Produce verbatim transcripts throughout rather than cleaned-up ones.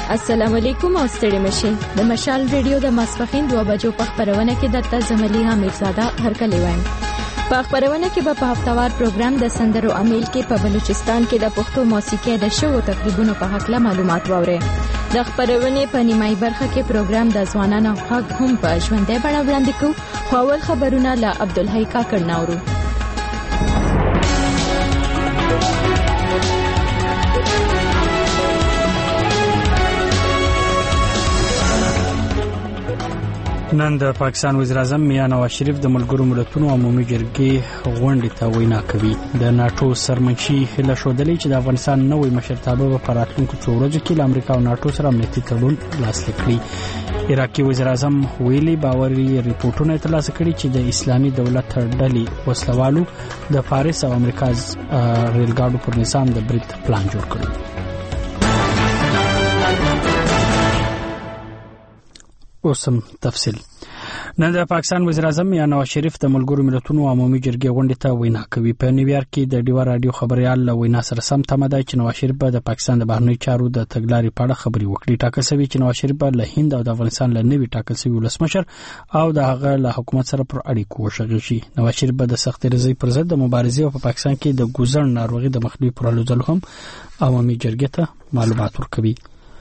السلام علیکم او ستړي مشه د مشال ریډیو د ماسپخین دوه بجو په خبرونه کې د تزملیها میرزاده هرکلی وایم. په خبرونه کې به په هفتوار پروګرام د سندرو امیل کې په بلوچستان کې د پښتو موسیقي د شو تقریبونو په حق له معلومات واوري. د خبرونه په نیمای برخه کې پروګرام د ځوانانو حق هم په ژوندۍ بڼه وړاندې کوو. خو اول خبرونه له عبدالحی کاکړ ناورو. نن د پاکستان وزیر اعظم میاں نواز شریف د ملګرو ملتونو عمومي جرګې غونډې ته وینا کوي. د ناتو سرمنشي هله شودلې چې د افغانستان نوې مشرتابه په راتلونکو څو ورځو کې د امریکا او ناتو سره امنیتي تړون لاسلیک کړي. عراقي وزیر اعظم ویلي باوري ریپورتونه ترلاسه کړي چې د اسلامي دولت ډلې وسلوالو د فارس او امریکا ریلګاډو پر نظام د برید پلان جوړ کړی. اوسم تفصیل. نن د پاکستان وزیر اعظم میاں نواز شریف د ملګرو ملتونو عمومي جرګې غونډې ته وینا کوي. په نیویارک کې د ډیوا رادیو خبريال له وینا سره سم تمه ده چې نواز شریف د پاکستان د بهرنی چارو د تګلارې په اړه خبري وکړي. ټاکل شوی چې نواز شریف له هند او د افغانستان له نوي ټاکل شوی ولسمشر او د هغه له حکومت سره پر اړیکو وشغل شي. نواز شریف د سختې رضای پر ضد د مبارزې په پاکستان کې د ګوزن ناروغي د مخنیوي پر اړه هم عوامي جرګې ته معلومات ورکوي.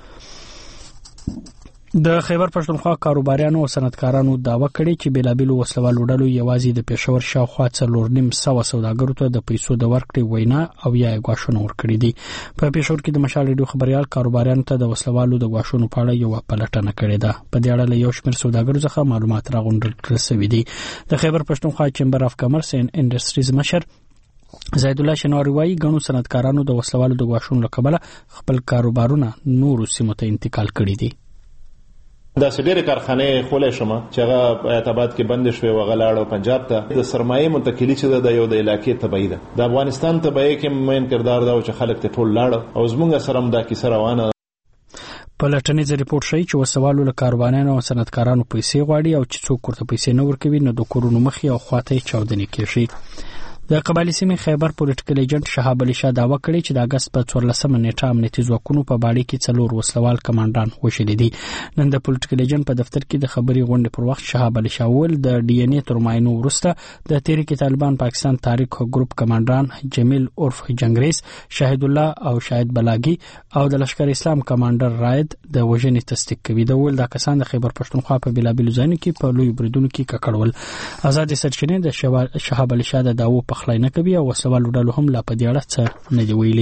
د خیبر پښتونخوا کاروباریانو او صنعتکارانو داوا کړې چې بیلابیلو وسلوالو ډلو یوازې د پېښور شاوخوا څلور نیم سوه سوداګرو ته د پیسو د ورکړې وینا او یا غواښونه ورکړي دي. په پېښور کې د مشال ریډیو خبريال کاروباریانو ته د وسلوالو د غواښونو په اړه یو پلټنه کړې ده. په دې اړه له یو شمېر سوداګرو څخه معلومات راغونډل شوي دي. د خیبر پښتونخوا چمبر اف کامرس اینډ انډستریز مشر زید الله شنواری وايي غنو صنعتکارانو د وسلوالو د غواښونو لپاره خپل کاروبارونه نورو سیمو ته انتقال کړي دي. دا سډيره کارخانه خولې شمه چې هغه ایتاباد کې بند شوه وغلاړو پنجاب ته د سرمایه منتقلی چې د یو د علاقې تبعی ده. د افغانستان تبعی کې مین کردار دا چې خلک ته ټول لاړ او زمونږ سره هم دا کیسه روانه. په لټنیز ریپورت شوی چې وسوالو له کاروبارانو او صنعتکارانو پیسې غواړي او چې څوک ورته پیسې نه ورکوي نو د کورونو مخې او خواته چاودنې کوي. د قبایلی سیمې خیبر پولیټیکل ایجنټ شهاب علي شاه داوا کړی چې د اگست په څوارلسمه نیټه امنیتي ځواکونو په باړې کې څلور وسلوال کمانډان وشلي دي. نن د پولیټیکل ایجنټ په دفتر کې د خبري غونډې پر وخت شهاب علي شاه ول د ډي ان اي تر معاینو وروسته د تحریک طالبان پاکستان تاریخ ګروپ کمانډان جمیل عرف جنگریز، شاهد الله او شاهد بلاګي او د لشکر اسلام کمانډر راید د وژنې تصدیق کوي. د ول د کسان د خیبر پښتونخوا په بیلابیلو ځایونو کې په لوی بریدونو کې ککړول. آزاد سرچینې د شهاب علي شاه د داو په خلای نه کوي او وسوالو ډلو هم لا په دې اړه څه نه دی ویلي.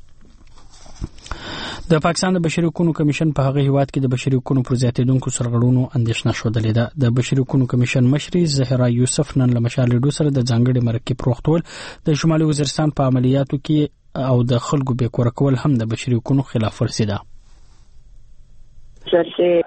د پاکستان د بشري حقوقو کمیشن په هغه هیواد کې د بشري حقوقو پر زیاتېدونکو سرغړونو اندېښنه شودلې ده. د بشري حقوقو کمیشن مشري زهرا یوسف نن له مشال ریډیو سره د ځانګړي مرکه پروختول د شمالي وزیرستان په عملیاتو کې او د خلکو بې کور کول هم د بشري حقوقو خلاف ورزي ده. د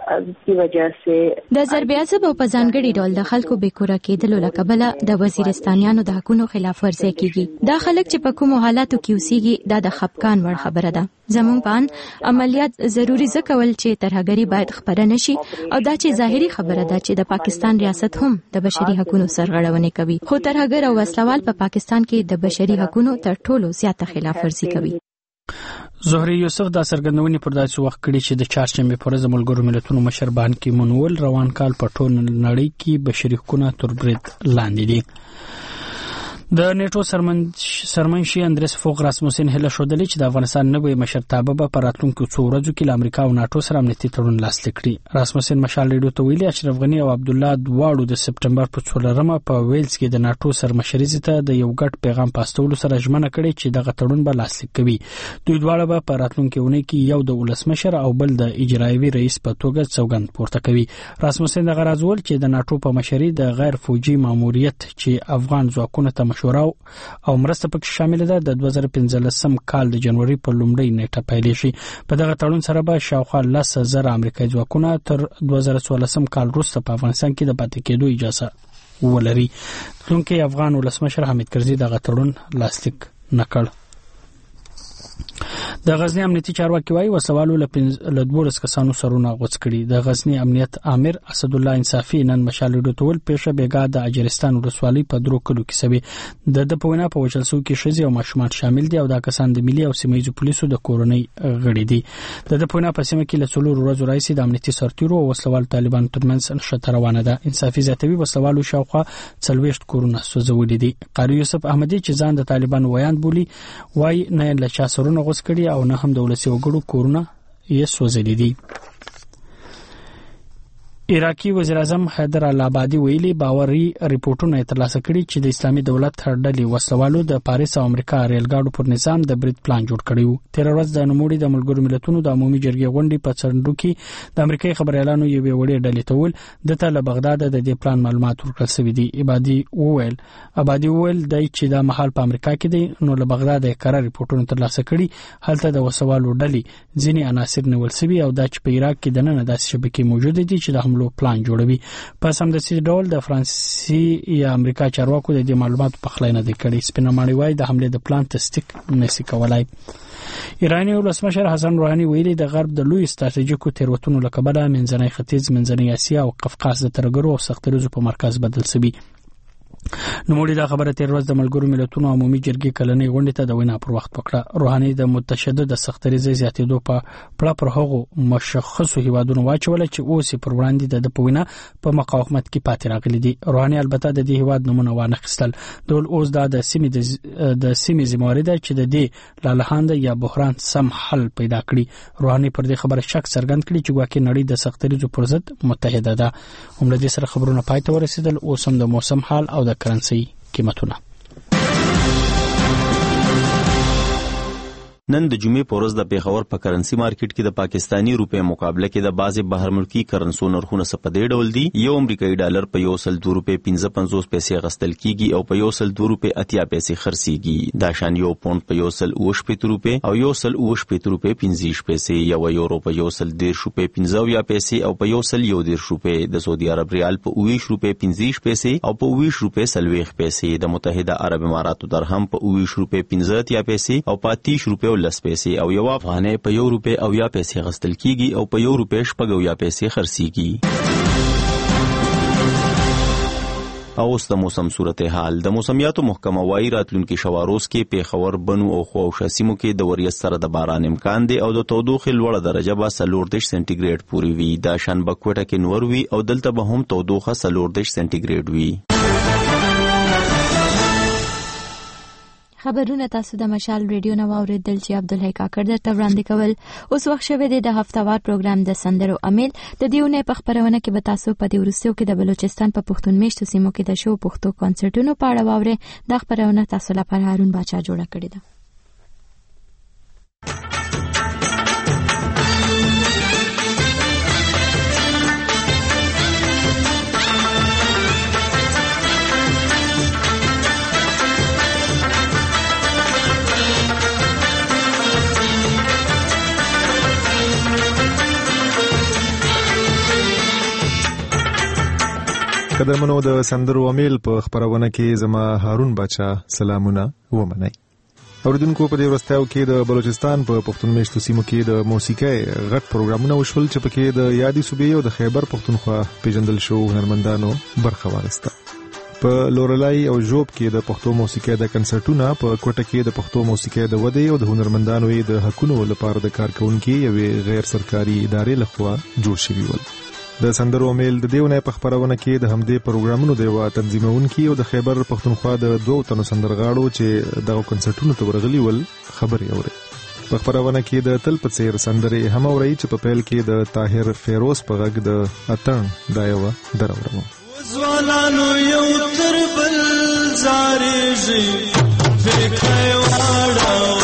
ضربیازب او په ځانګړي ډول د خلکو بیکوره کېدلو له کبله د وزیرستانیانو د حقوقو خلاف ورزي کیږي. دا خلک چې په کومو حالاتو کې اوسېږي دا د خپکان وړ خبره ده. زموږ په عملیات ضروری ځکول چې ترهګری باید خبره نشي او دا چې ظاهري خبره ده چې د پاکستان ریاست هم د بشري حقوقو سرغړونه کوي، خو ترهګر او وسلوال په پاکستان کې د بشري حقوقو تر ټولو زیاته خلاف ورزي کوي. زهري یوسف دا څرګندونې پر داسې وخت کړي چې د چهارشنبه پر ورځ ملګرو ملتونو مشر بان کی مون ول روان کال په ټول نړۍ کې بشري حقوق تر برید لاندې دي. د نیټو سرمنشي اندریس فوق راسموسن هله شودلې چې د افغانستان نوې مشرتابه به په راتلونکو څو ورځو کې د امریکا او ناتو سره امنیتي تړون لاسلیک کړي. راسموسن مشال ریډیو ته ویلي اشرف غنی او عبد الله دواړو د سپټمبر په څلورمه په ویلز کې د ناتو سرمشرۍ ته د یو ګډ پیغام پاستولو سره ژمنه کړې چې دغه تړون به لاسلیک کوي. دوی دواړه به په راتلونکو ونې کې یو د ولسمشر او بل د اجرایوي رئیس په توګه سوګند پورته کوي. راسموسن د غرض ول چې د ناتو په مشرۍ د غیر فوجي ماموریت چې افغان ځواکونو ته مشوره او مرسته پکې شامل ده د دوه زره پنځلسم کال د جنوري په لومړۍ نیټه پیل شي. په دغه تړون سره به شاوخوا لس زره امریکایي ځواکونه تر دوه زره څوارلسم کال وروسته په افغانستان کې د پاتې کېدو اجازه ولري. تلونکي افغان ولسمشر حامد کرزي دغه تړون لاسلیک نکړ. د غزنی امنیتي چارواکي وايي وسوالو له دولس کسانو سرونه غوڅ کړي. د غزنی امنیت امیر اسد الله انصافي نن مشال ډوتول پیښه بیګا د اجرستان ولسوالۍ په درو کلو کې سوي. د د پوینا په وچل سو کې شزي او ماشومان شامل دي او دا کسان د ملي او سیمایي پولیسو د کورونی غړي دي. د د پوینا په سیمه کې له څلور ورځې راځي د امنیتي سرتیرو او وسوال طالبان ترمنځ نشته روانه ده. انصافي زیاتوي وسوالو شاوخوا څلويشت کورونه سوځولې دي. قاری یوسف احمدی چې ځان د طالبان ویاند بولی وای نه له چا سرونه غوڅ کړي او نه هم د ولسی وګړو کورونه یې سوځلې دي. عراقي وزیر اعظم حیدر العبادي ویلي باوري ریپورتونه ترلاسه کړي چې د اسلامي دولت ډلې وسوالو د پاریس او امریکا ریلګاډو پر نظام د برید پلان جوړ کړی و. تیر ورځ د نوموړي د ملګرو ملتونو د عمومي جرګې غونډې په څنډو کې د امریکای خبريالانو یو وړي ډلې ته ول د ته له بغداد د دې پلان معلومات ورکړل شوی دي. عبادي وویل عبادي وویل د چې د محل په امریکا کې دی نو له بغداد یې قرار ریپورتونه ترلاسه کړي هلته د وسوالو ډلې ځینی عناصر نیول شوی او د چې په عراق کې د نن داسې شبکې موجوده دي چې د حملو پلان جوړوي. پس هم د سې ډول د فرانسې یا امریکا چارواکو د دې معلوماتو په خلای نه دي کړي. سپینماړي وایي د حمله د پلان تصدیق نشي کولای. ایرانی ولسمشر حسن روحاني ویلي د غرب د لوی ستراتیژیکو تیروتنو لکبره منځنۍ ختیځ منځنۍ اسیا او قفقاز د ترګرو او سختریزو په مرکز بدل شوی. نوموړي دا خبره تیر ورځ د ملګرو ملتونو عمومي جرګې کلنۍ غونډې ته د وینا پر وخت وکړه. روحاني د متشدد سختریزې زیاتېدو په پړه پر هغو مشخصو هیوادونو واچول چې اوس پر وړاندې د پوینا په مقاومت کې پاتې راغلي دي. روحاني البته د دې هیواد نمونه وانه خستل ډول اوس دا د سیمې د سیمې ذمہواری ده چې د دې لالهاند یا بحران سم حل پیدا کړي. روحاني پر دې خبره شک څرګند کړي چې ګواکې نړۍ د سختریزو پر ضد متحده ده. هم له دې سره خبرونه پای ته ورسېدل. اوس هم د موسم حال او د کرنسي قیمتونه. نن د جمعې په ورځ د پیښور په کرنسي مارکیټ کې د پاکستانی روپے مقابله کې د بعضې بهر ملکی کرنسو نرخونه څه په دې ډول دي. یو امریکایي ډالر په یو سل دوه روپے پنځه پنځوس پیسې غستل کیږي او په یو سل دوه روپے اتیا پیسې خرڅیږي. دا شان یو پونډ په یو سل اوه شپېته روپے او یو سل اوه شپېته روپے پنځه پیسې، یو یورو په یو سل دېرش روپے پنځه اویا پیسې او په یو سل یو دېرش روپے، د سعودي عرب ریال په اوویشت روپے پنځه پیسې او په اوویشت روپے څلوېښت پیسې، د متحده عرب اماراتو درهم په اوویشت روپے پنځه اتیا پیسې او په اتیش روپے لس پیسې او یو افغانۍ په یو روپے او یا پیسې غستل کیږي او په یو روپے شپږ او یا پیسې خرڅیږي. اوس د موسم صورتحال. د موسمیاتو محکمه وايي راتلونکي شواروز کې پیښور، بنو او خواوشا سیمو کې د وریځ سره د باران امکان دی او د تودوخې لوړه درجه به څلور دېرش سانتي پورې وي. دا شان به کوټه کې نور وي او دلته به هم تودوخه څلور دېرش سانتي وي. خبرونه تاسو د مشال ریډیو نو اوریدل چې عبدالحی کاکړ درته وړاندې کول. اوس وخت شوه د هفتهوار پروګرام د سندرو امیل. د دیونه په خبرونه کې به تاسو په دې ورستیو کې د بلوچستان په پښتون میشتو سیمو کې د شو پښتو کنسرټونو په اړه واوري. د خبرونه تاسو لپاره هارون باچا جوړه کړې ده. قدرمنو د سندرو امیل په خبرونه کې زما هارون باچا سلامونه ومنئ. اوریدونکو په دې ورځتاو کې د بلوچستان په پښتون میشتو سیمو کې د موسیقۍ غټ پروګرامونه وشول چې پکې د یادي صوبې او د خیبر پښتونخوا پیژندل شو هنرمندانو برخه واخیسته. په لورلای او جوب کې د پښتو موسیقۍ د کنسرټونو په کوټه کې د پښتو موسیقۍ د ودې او د هنرمندانو د حقونو لپاره د کارکونکو یوې غیر سرکاري ادارې لخوا جوړ شوی ول. د سندرو امیل د دیونه په خبرونه کې د همدې پروګرامونو د وا تنظیمونکو او د خیبر پښتونخوا د دوه تنو سندرغاړو چې دغه کنسرټونو ته ورغلي ول خبري اوري. په خبرونه کې د تل په څیر سندرې هم اوري چې په پیل کې د طاهر فیروز په غږ د اتن دایو درورمو. ځوانانو یو تر بل زارېږي فکر واړه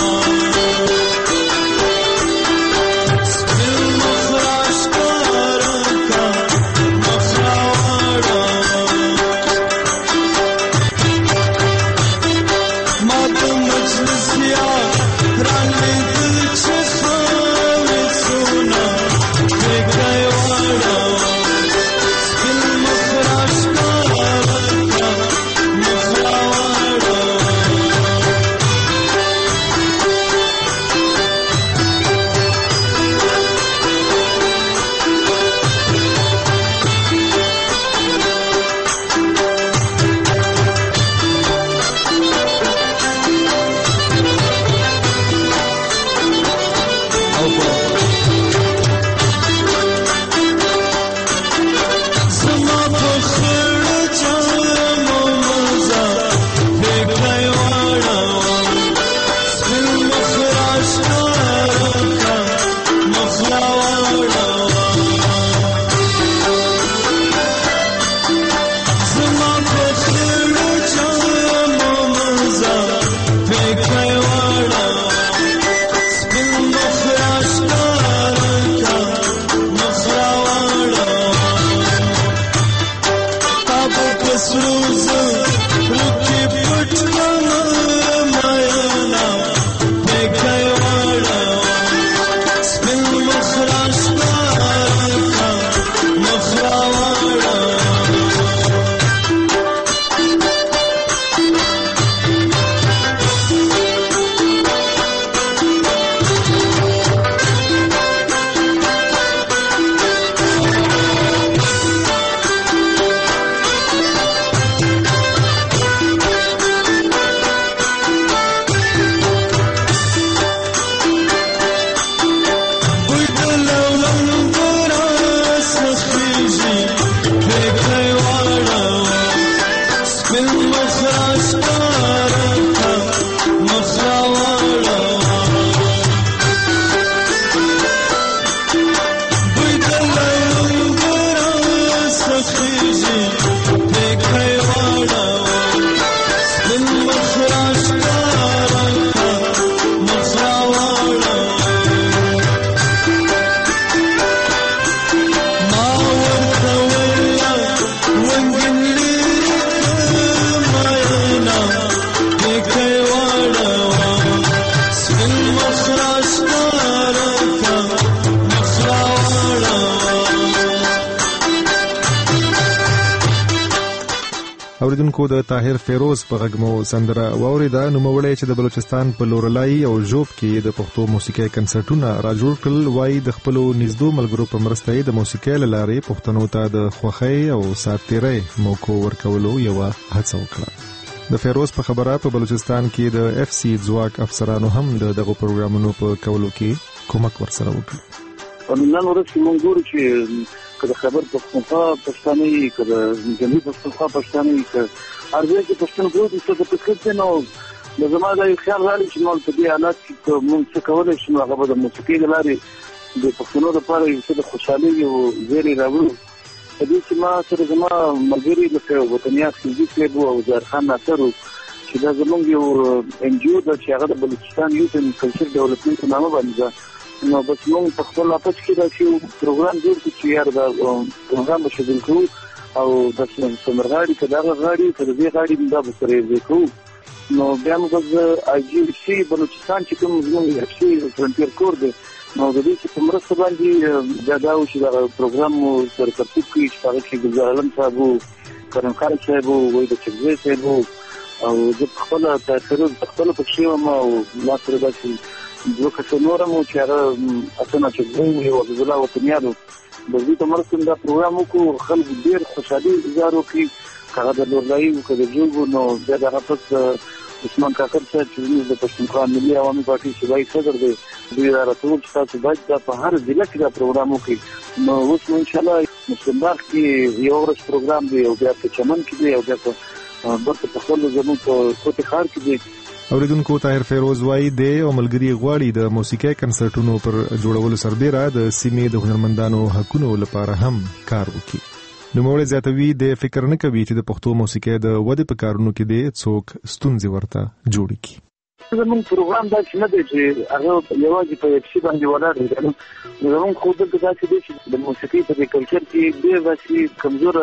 اوریدونکو د طاهر فیروز په غږمو سندره واوریده. نوموړی چې د بلوچستان په لورلای او ژوب کې د پښتو موسیقي کنسرټونه راجوړ کړل، وایي د خپلو نږدې ملګرو په مرسته د موسیقي له لارې پښتنو ته د خوښۍ او ساتیرۍ موقع ورکولو یو هڅه وکړه. د فیروز په خبره په بلوچستان کې د اف سی ځواک افسرانو هم د دغه پروګرامونو په کولو کې کومک ورسره وکړ. نن ورځ موږ ګورو چې کله خبر پښتونخوا پښتانه کله جنوبي پښتونخوا پښتانه ک ارزه کې پښتون ګروپ څه په فکر نو د زموږ د خیال راځي چې موږ په دې حالت کې موږ څه کولای شو هغه د موسیقي لارې د پښتنو لپاره یو څه د خوشحالي او زیری راوړو. په دې کې ما سره زموږ ملګری لکه وطنیات خلجي صاحب او زهر خان ناصر چې دا زموږ یو ان جی او د چې هغه د بلوچستان یوت اینڈ کلچر ډیولپمنٹ نامه باندې نو بس موږ په خپل اپچ کې دا چې پروګرام جوړ کړو چې یار دا پروګرام به شګل کوو او د سمرغاړي کدا غاړي تر دې غاړي دا به سره یې کوو. نو بیا موږ آی جی سی بلوچستان چې کوم زموږ اف سی فرنټیر کور دی نو د دې چې مرسته باندې دا دا چې دا پروګرام سره ترتیب کړي چې هغه کې ګلزار علم صاحب کرم خان صاحب وای د چګزي صاحب او د خپل تاثیر د خپل پښې ما او لا سره دا چې دوه کسه نورم چې هغه اسنه چې دوی او د زلا وطنیانو د دې تمرکز دا پروګرام کو خلک ډیر خوشالي اظهار وکړي هغه د لورلای او کله جوړ نو دا د غفص عثمان کاکر چې د پښتونخوا ملي عوامي پارټي صوبایي صدر دی دوی راټول چې تاسو باید دا په هر ضلع کې دا پروګرام وکړي. نو اوس ان شاء الله مسلمان کې یو ورځ پروګرام دی او بیا په چمن کې دی او بیا په برته په خپل زموږ په کوټه خار کې دی. اوریدونکو طاهر فیروز وایي د او ملګری غواړي د موسیقي کنسرټونو پر جوړولو سربېره د سیمې د هنرمندانو حقونو لپاره هم کار وکړي. نوموړی زیاتوي د فکر نه کوي چې د پښتو موسیقي د ودې په کارونو کې د څوک ستونزې ورته جوړ کړي. زموږ پروګرام دا چې نه دی چې هغه یوازې په یو څه باندې ولاړ دی. زموږ خو دلته دا چې دی د موسیقي په کلچر کې ډېر داسې کمزور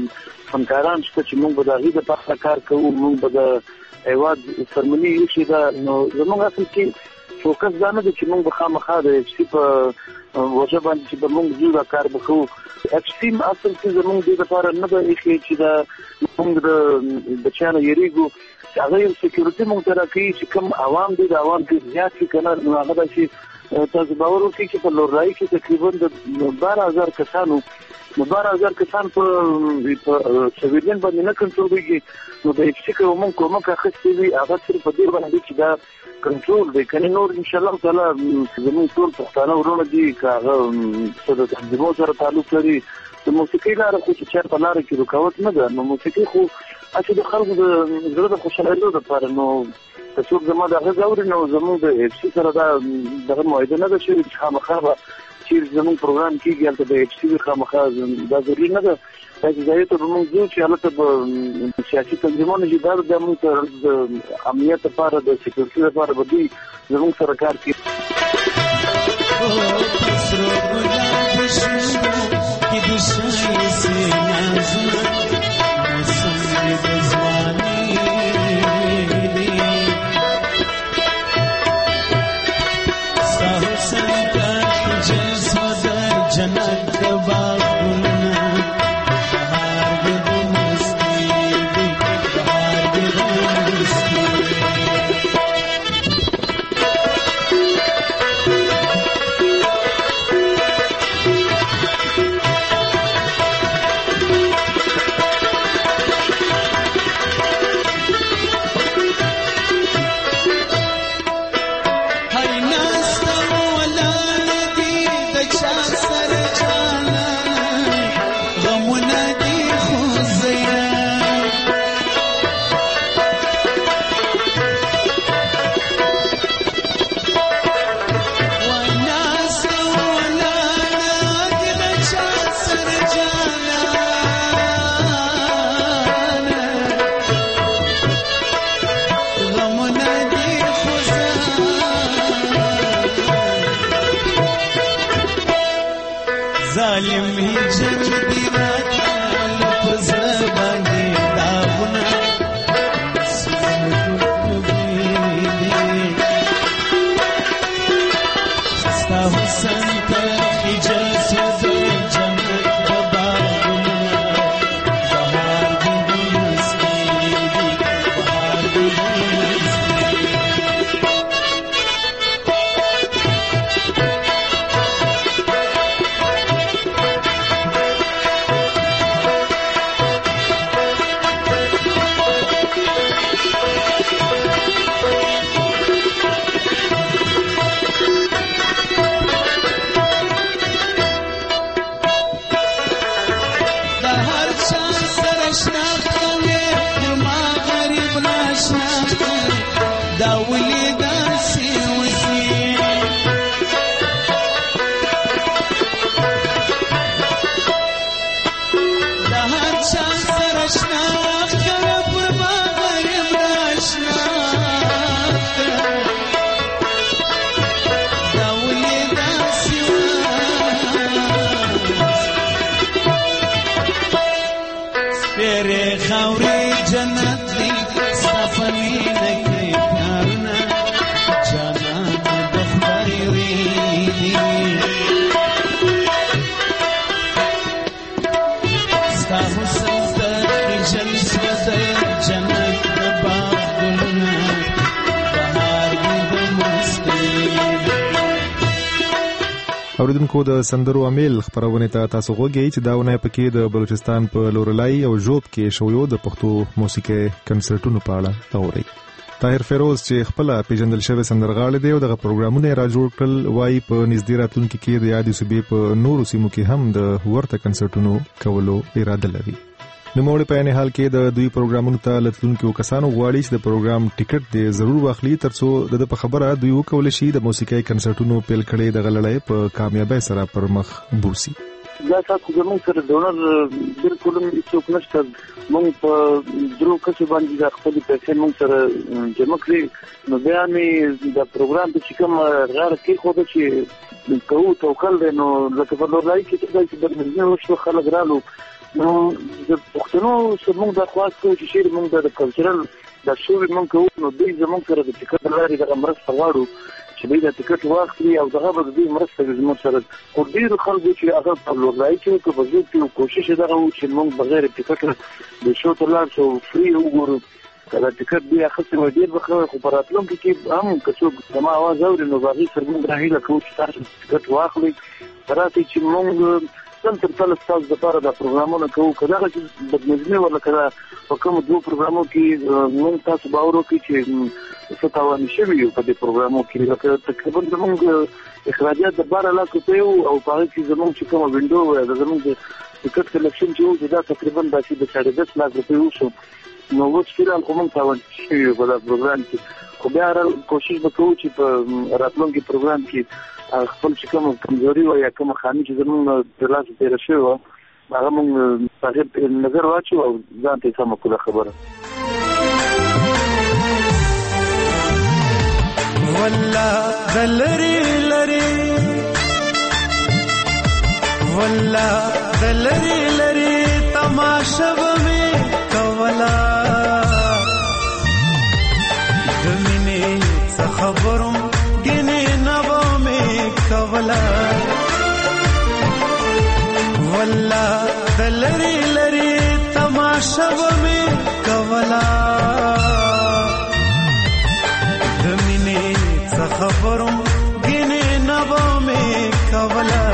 فنکاران شته چې موږ به د هغې دپاره کار کوو. موږ به د ایواد سرمنی یو شي دا نو زموږ اصل کې فوکس دا نه دی چې موږ به خامخا د اف سی په وجه باندې چې به موږ ځو دا کار به کوو. اف سی اصل کې زموږ دې لپاره نه ده ایښی چې دا موږ د بچیانو یېرېږو چې هغه یو سکیورټي موږ ته راکوي چې کوم عوام دی د عوام کې زیات شي که نه نو هغه دا چې تاسو باور وکړئ چې په لورلایي کې تقریبا د باره هزار کسانو نو باره هزار کسان په سویډن باندې نه کنټرولېږي. نو د اف سی که موږ کومک اخیستی وي هغه صرف په دې باندې چې دا کنټرول دی کنې نور انشاءالله تعالی زموږ ټول پښتانه ورونه دي که هغه څه د تنظیمو سره تعلق لري. د موسیقۍ لاره خو چې چېرته لاره کې رکاوټ نه ده. نو موسیقي خو هسې د خلکو د زړه د خوشحالېدو دپاره نو که څوک زما د غږ اوري نو زموږ د اف سی سره دا دغه معاهده نه ده شوې چې خامخا به چیرې زموږ پروګرام کېږي هلته د اف سی وي خامخا دا ضروري نه ده. دا چې ځایو ته به موږ ځو چې هلته به سیاسي تنظیمونه چې دا د موږ ته د امنیت لپاره د سکیورټي لپاره به دوی زموږ سره کار کوي. की दुश्मनी से नाज़ چا سره شنا کړه پر باغ یم راشنا دا ولې داسې سپېرې خاورې جنت دی ستا په مینه کې پیار نه جانان د خدای وي ستا حسن تر جل شوه د جنت د باغ ګلونه بهار دې د مستۍ اوریدونکو د سندرو امیل خبرونه ته تاسو غوږی چې دا ونه پکې د بلوچستان په لورلای او جوب کې شویو د پښتو موسیقي کنسرتونو په اړه اوري. طاهر فیروز چې خپل پیژندل شوی سندرغاړی دی او دغه پروګرامونه را جوړ کړل وای په نږدې راتلونکي کې د یادې صوبې په نورو سیمو کې هم د ورته کنسرتونو کولو اراده لري. نوموړي په عین حال کې د دوی پروګرامونو ته لتلونکو کسانو غواړي چې د پروګرام ټیکټ دې ضرور واخلي ترڅو د په خبره دوی وکول شي د موسیقي کنسرتونو پیل کړي د غلړې په کامیابی سره پر مخ بوسي. دا تاسو زموږ سره ډونر بالکل هیڅوک نشته. موږ په درو کسو باندې د خپل پیسې موږ سره جمع کړې نو بیا مې د پروګرام په کوم غاړه کې خو د چې کوو توکل نو لکه په لورلای کې چې د مدینه وشو خلک رالو نو د پښتنو سمون د خاص کوم چې شیر موږ د کلچرل د شوې موږ کوو نو دوی زموږ سره د ټیکټ لاري د مرسته غواړو چې دوی د ټیکټ واخلي او دغه به دوی مرسته زموږ سره خو ډیر خلک چې هغه په لورلای کې په وجود کې کوشش دغه و چې موږ بغیر ټیکټ د شو ته لاړ شو فری وګورو کله ټیکټ دی اخستې و ډیر بخره خو په راتلونکي کې هم که څوک زما اواز اوري نو باغي سره موږ راهیله کوو چې تاسو ټیکټ واخلي راځي چې موږ څنګه تر څو تاسو د لپاره د پروګرامونو کوو کله چې د نظم ولا کله په کوم دوه پروګرامو کې موږ تاسو باور وکړي چې څه تاوان شوی یو په دې پروګرامو کې لکه تقریبا زموږ اخراجات د بار لا کوي او په هغه کې زموږ چې کومه وینډو و زموږ د ټیکټ کلیکشن چې و دا تقریبا د دې د ساړه دس لک روپۍ وشو نو اوس فعلا کوم تاوان شوی په دا پروګرام کې خو بیا کوشش وکړو چې په راتلونکي پروګرام کې خپل چې کوم کمزوري و یا کوم خامي چې زموږ د لاس تیر شوی و هغه موږ په نظر واچو او ځان ته سم کوله خبره والله دلري لري والله دلري لري تماشا به کولا دمنه څه خبرم ګنه نو مې کولا والله دلري لري تماشا به کولا خبرم ګنه نو مې کولا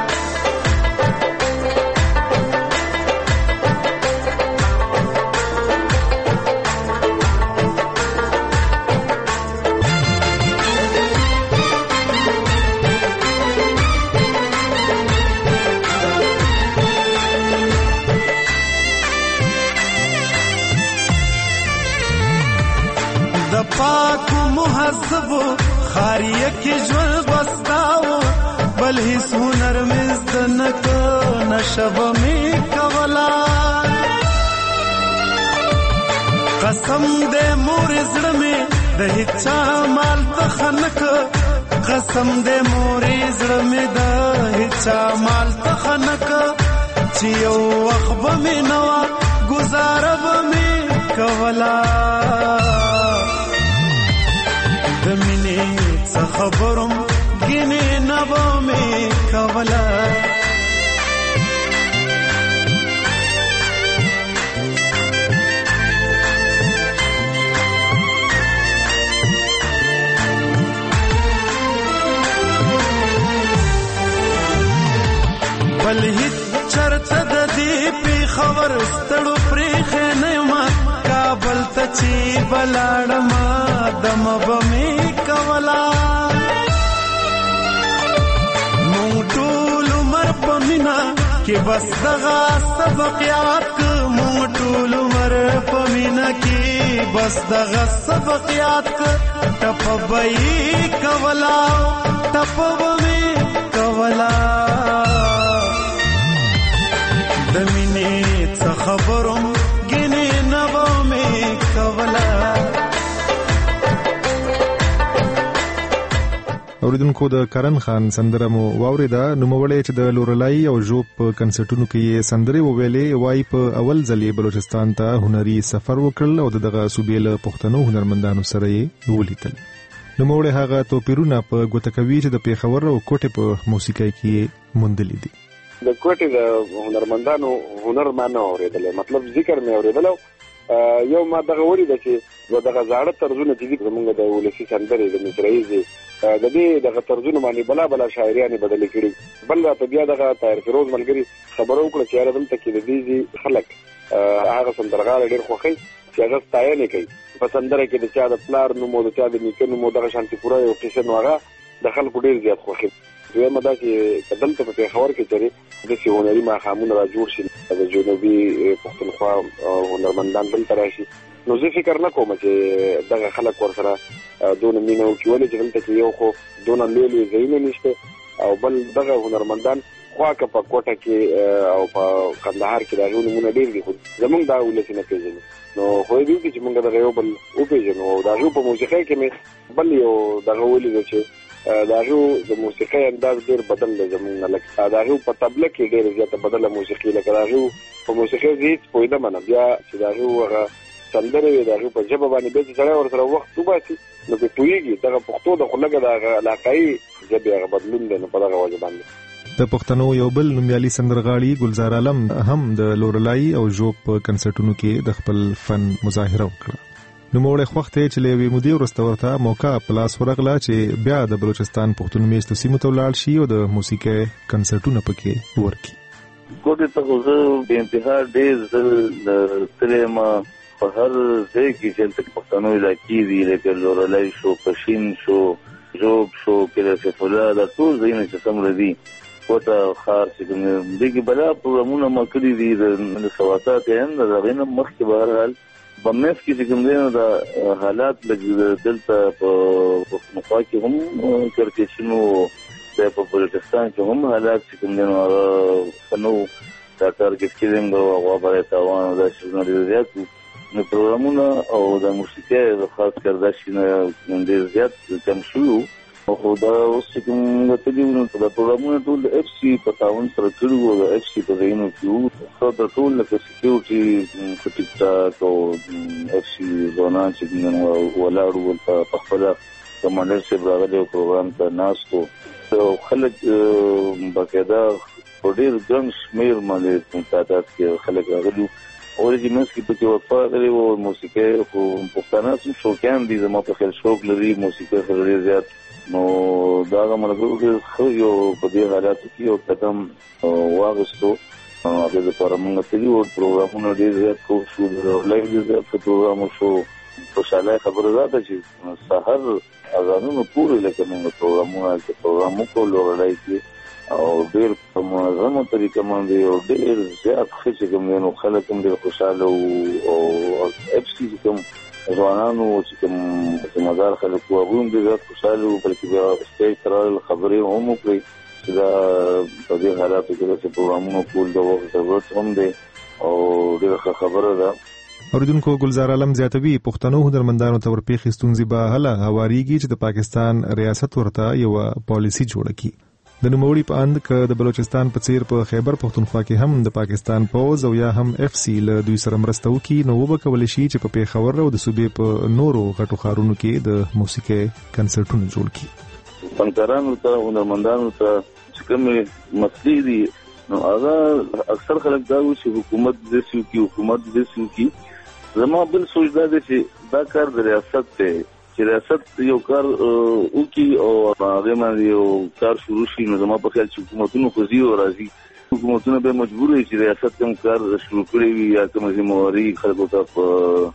د پاک محذب خاریه کې ژوند بسداو بل هیڅ هنر مزد نک نشب می کولا قسم دې مور زړه می د هیڅ مال تخنک قسم دې مور زړه می د هیڅ مال تخنک چې یو وخت می نو گزاره می کولا دمنه څه خبرم ګنه نو مې کولا بل هیڅ چرته د دې په خبر ستړو پرې خنه ما کابل ته چی بلاړم دم بمې کولا مونږ ټول عمر پمینا کې بس دغه سبقيات مونږ ټول عمر پمینا کې بس دغه سبقيات ټپ بې کولا ټپ بې کولا د مینې څه خبروم ګنې نه به مې کوله. اوریدونکو د کرن خان سندره مو واوریده. نوموړی چې د لورلای او ژوب په کنسرټونو کې یې سندرې وویلې، وایي په اول ځل یې بلوچستان ته هنري سفر وکړل او دغه صوبې له پښتنو هنرمندانو سره یې ولیدل. نوموړی هغه توپیرونه په ګوته کوي چې د پیښور او کوټې په موسیقۍ کې موندلي دي. د کوټې د هنرمندانو هنر ما نه اورېدل، مطلب ذکر مې اورېدل. یو ما دغه ولیده چې دغه زاړه طرزونه چې زمونږ د ولسي سندرې د مصریزې د دې دغه طرزونه باندې بلا بلا شاعریانې بدلې کړي. بل راته بیا دغه طاهر فیروز ملګري خبره وکړه چې یاره دلته کې د دې خلک هغه سندرغاړي ډېر خوښوي چې هغه ستاینې کوي په سندره کې د چا د پلار نوم او د چا د نیکه نوم او دغه شانتي پوره یو قصه نو هغه د خلکو ډېر زیات خوښوي. دویمه دا چې دلته په پېښور کې چې داسې هنري ماښامونه را جوړ شي د جنوبي پښتونخوا هنرمندان دلته راشي، نو زه فکر نه کوم چې دغه خلک ورسره دونه مینه وکړي، ولې چې دلته کې یو خو دونه لوی لوی ځایونه نشته او بل دغه هنرمندان خوا که په کوټه کې او په کندهار کې د هغوی نومونه ډېر دي، خو زمونږ دا ولس نه پېژني. نو خو دې وکړي چې مونږ دغه یو بل وپېژنو او د هغوی په موسیقۍ کې مې بل یو دغه ولیدو چې د هغوی د موسیقۍ انداز ډېر بدل دی زمونږ نه. لکه د هغوی په طبله کې ډېره زیاته بدله موسیقي، لکه د هغوی په موسیقۍ زه هېڅ پوهېدم نه، بیا چې د هغوی هغه سندرې وي د هغوی په ژبه باندې بیا چې سړی ورسره وخت وباسي نو پرې پوهېږي. دغه پښتو د خو لږه د هغه علاقایي ژبې هغه بدلون دی نو په دغه وجه باندې. د پښتنو یو بل نومیالي سندرغاړي ګلزار عالم هم د لورلای او ژوب په کنسرټونو کې د خپل فن مظاهره وکړه. نوموړی خوښ دی چې له یوې مودې وروسته ورته موقع په لاس ورغله چې بیا د بلوچستان پښتون میشتو سیمو ته ولاړ شي او د موسیقۍ کنسرټونه پکې ورکړي. کوټې ته خو زه بې انتها ډېر ځل تللی یم په هر ځای کې چې هلته پښتنو علاقې دي، لکه لورلای شو، پشین شو، ژوب شو، کله سیف الله، دا ټول ځایونه چې څومره دي کوټه ښار چې کوم دې کې بلا پروګرامونه ما کړي دي د سواتات یې د هغې نه مخکې به هر حال په منځ کې چې کوم دی نو د حالات لږ دلته په پښتونخوا کې هم کړکېچونو دی، په بلوچستان کې هم حالات چې کوم دی نو هغه ښه نه وو، دا ټارګېټ کېدم د هغه برای تاوان او دا شیزونه ډېر زیات وو. نو پروګرامونه او د موسیقۍ د خاص کر دا شیونه ډېر زیات کم شوي وو. خو دا اوس چې کوم تللي وو نو دا پروګرامونه ټول د اف سی په تعاون سره کړي وو، د اف سی په ځایونو کې وو. ښه د ټول لکه سیکیورټي په ټیک ټاک او اف سی ځوانان چې کوم ولاړ وو په خپله کمانډر صاحب راغلی او پروګرام ته ناست وو او خلک باقاعده په ډېر ګڼ شمېر باندې تعداد کې خلک راغلي وو. ولې چې منځ کې پکې وقفه راغلې وه او موسیقۍ خو پښتانه هم شوقیان دي، زما په خیال شوق لري موسیقۍ سره ډېر زیات. نو دا هغه ملګرو ډېر ښه یو په دې حالاتو کې یو قدم واخیستو. هغې دپاره مونږ تللي وو، پروګرامونه ډېر زیات ښه شو، د لایف ډېر زیات ښه پروګرام وشو. خوشحالۍ خبره دا ده چې سهار اذانونو پورې لکه مونږ پروګرامونه هلته پروګرام وکړو لورلای کې او ډېر په منظمه طریقه باندې او ډېر زیات ښه چې کوم دی نو خلک هم ډېر خوشحاله وو او اف سی چې کوم ځوانانو چې کوم ذمهدار خلک وو هغوی هم ډېر زیات خوشحاله وو، بلکې بیا سټیج ته راغلل خبرې هم وکړئ چې دا په دې حالاتو کې داسې پروګرامونه کول د وخت ضرورت هم دی او ډېره ښه خبره ده. اوریدونکو ګلزار عالم زیاتوي پښتنو هنرمندانو ته ورپېښې ستونزې به هله هوارېږي چې د پاکستان ریاست ورته یوه پالیسي جوړه کړي. د نوموړي په اند که د بلوچستان په څیر په خیبر پښتونخوا کې هم د پاکستان پوز او یا هم اف سی له دوی سره مرسته وکړي نو وبه کولی شي چې په پېښور او د صوبې په نورو غټو ښارونو کې د موسیقۍ کنسرټونه جوړ کړي. فنکارانو ته هنرمندانو ته چې کومې مسلې دي نو هغه اکثر خلک دا وایي چې حکومت داسې وکړي حکومت داسې وکړي. زما بل سوچ دا دی چې دا کار د ریاست دی چې ریاست یو کار وکړي او هغې باندې یو کار شروع شي نو زما په خیال چې حکومتونو خو ځي او راځي، حکومتونه به مجبور وي چې ریاست کوم کار شروع کړی وي یا کومه ذمهواري خلکو ته په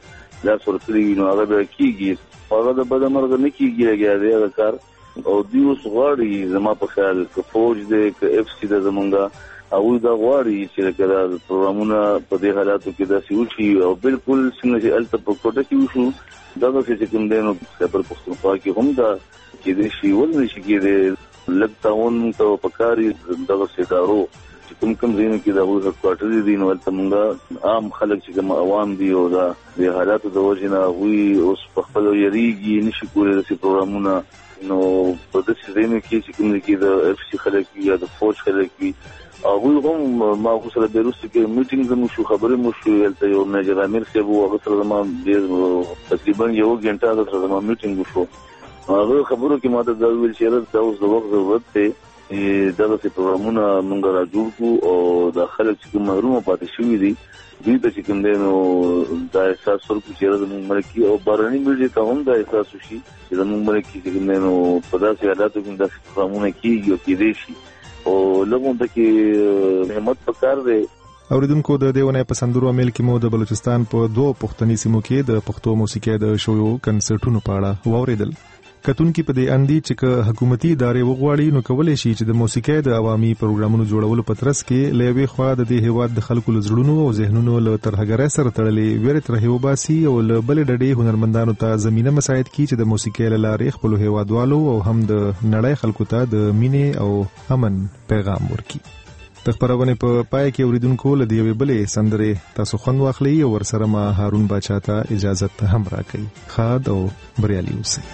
لاس ورکړي وي نو هغه به کېږي، هغه د بده مرغه نه کېږي لګیا دی هغه کار. او دوی اوس غواړي زما په خیال که فوج دی که اف سی ده زمونږ هغوی دا غواړي چې لکه دا پروګرامونه په دې حالاتو کې داسې وشي او بالکل څنګه چې هلته په کوټه کې وشو دغسې چې کوم دی نو خیبر پښتونخوا کې هم دا کېدای شي ولې نه شي کېدی. لږ تعاون ته پکار وي دغسې ادارو چې کوم کوم ځینو کې د هغوی هډکواټرې دي نو هلته موږ عام خلک چې کوم عوام دي او د د حالاتو د وجې نه هغوی اوس په خپله یریږي نشي کولی داسې پروګرامونه نو په داسې ځایونو کې چې کوم کې د اف سي خلک وي یا د فوج خلک وي هغوی هم ما هغو سره بیا وروسته کې میټینګ زموږ شو خبرې مو شو هلته یو میجر امیر صاحب و هغه سره زما ډېر تقریبا یوه ګنټه هغه سره زما میټینګ وشو هغه خبرو کې ما ته دا ویل چې دا اوس د وخت ضرورت دی دا داسې پروګرامونه موږ را جوړ کړو او دا خلک چې کوم محرومه پاتې شوي دي دوی ته چې کوم دی نو دا احساس ورکړو چې زموږ ملکي او بهرني میډیا ته هم دا احساس وشي چې زموږ ملکي چې کوم دی نو په داسې حالاتو کې داسې پروګرامونه کېږي او کېدی شي او لږ ته کې همت پکار دی. اوریدونکو د دیونه په سندرو عمل کې مو د بلوچستان په دوه پښتني سیمو کې د پښتو موسیقي د شوو کنسرټونو په اړه واوریدل. کتونکو په دې اندي چې حکومتي ادارې وغواړي نو کولای شي چې د موسیقي د عوامي پروګرامونو جوړولو په ترڅ کې لوي خوا د دې هیواد د خلکو لزړونو او ذهنونو له ترهګرۍ سره تړلې ویره تر هیوباسي او له بل ډډې هنرمندانو ته زمينه مساعد کی چې د موسیقي لارې خپل هیوادوالو او هم د نړۍ خلکو ته د مینې او امن پیغام ورکړي. د خبرونه په پای کې اوریدونکو له دیوې بلې سندره تاسو خوند واخلي او ورسره ما هارون باچا ته اجازه هم راکړي. خاد او بریالي اوسئ.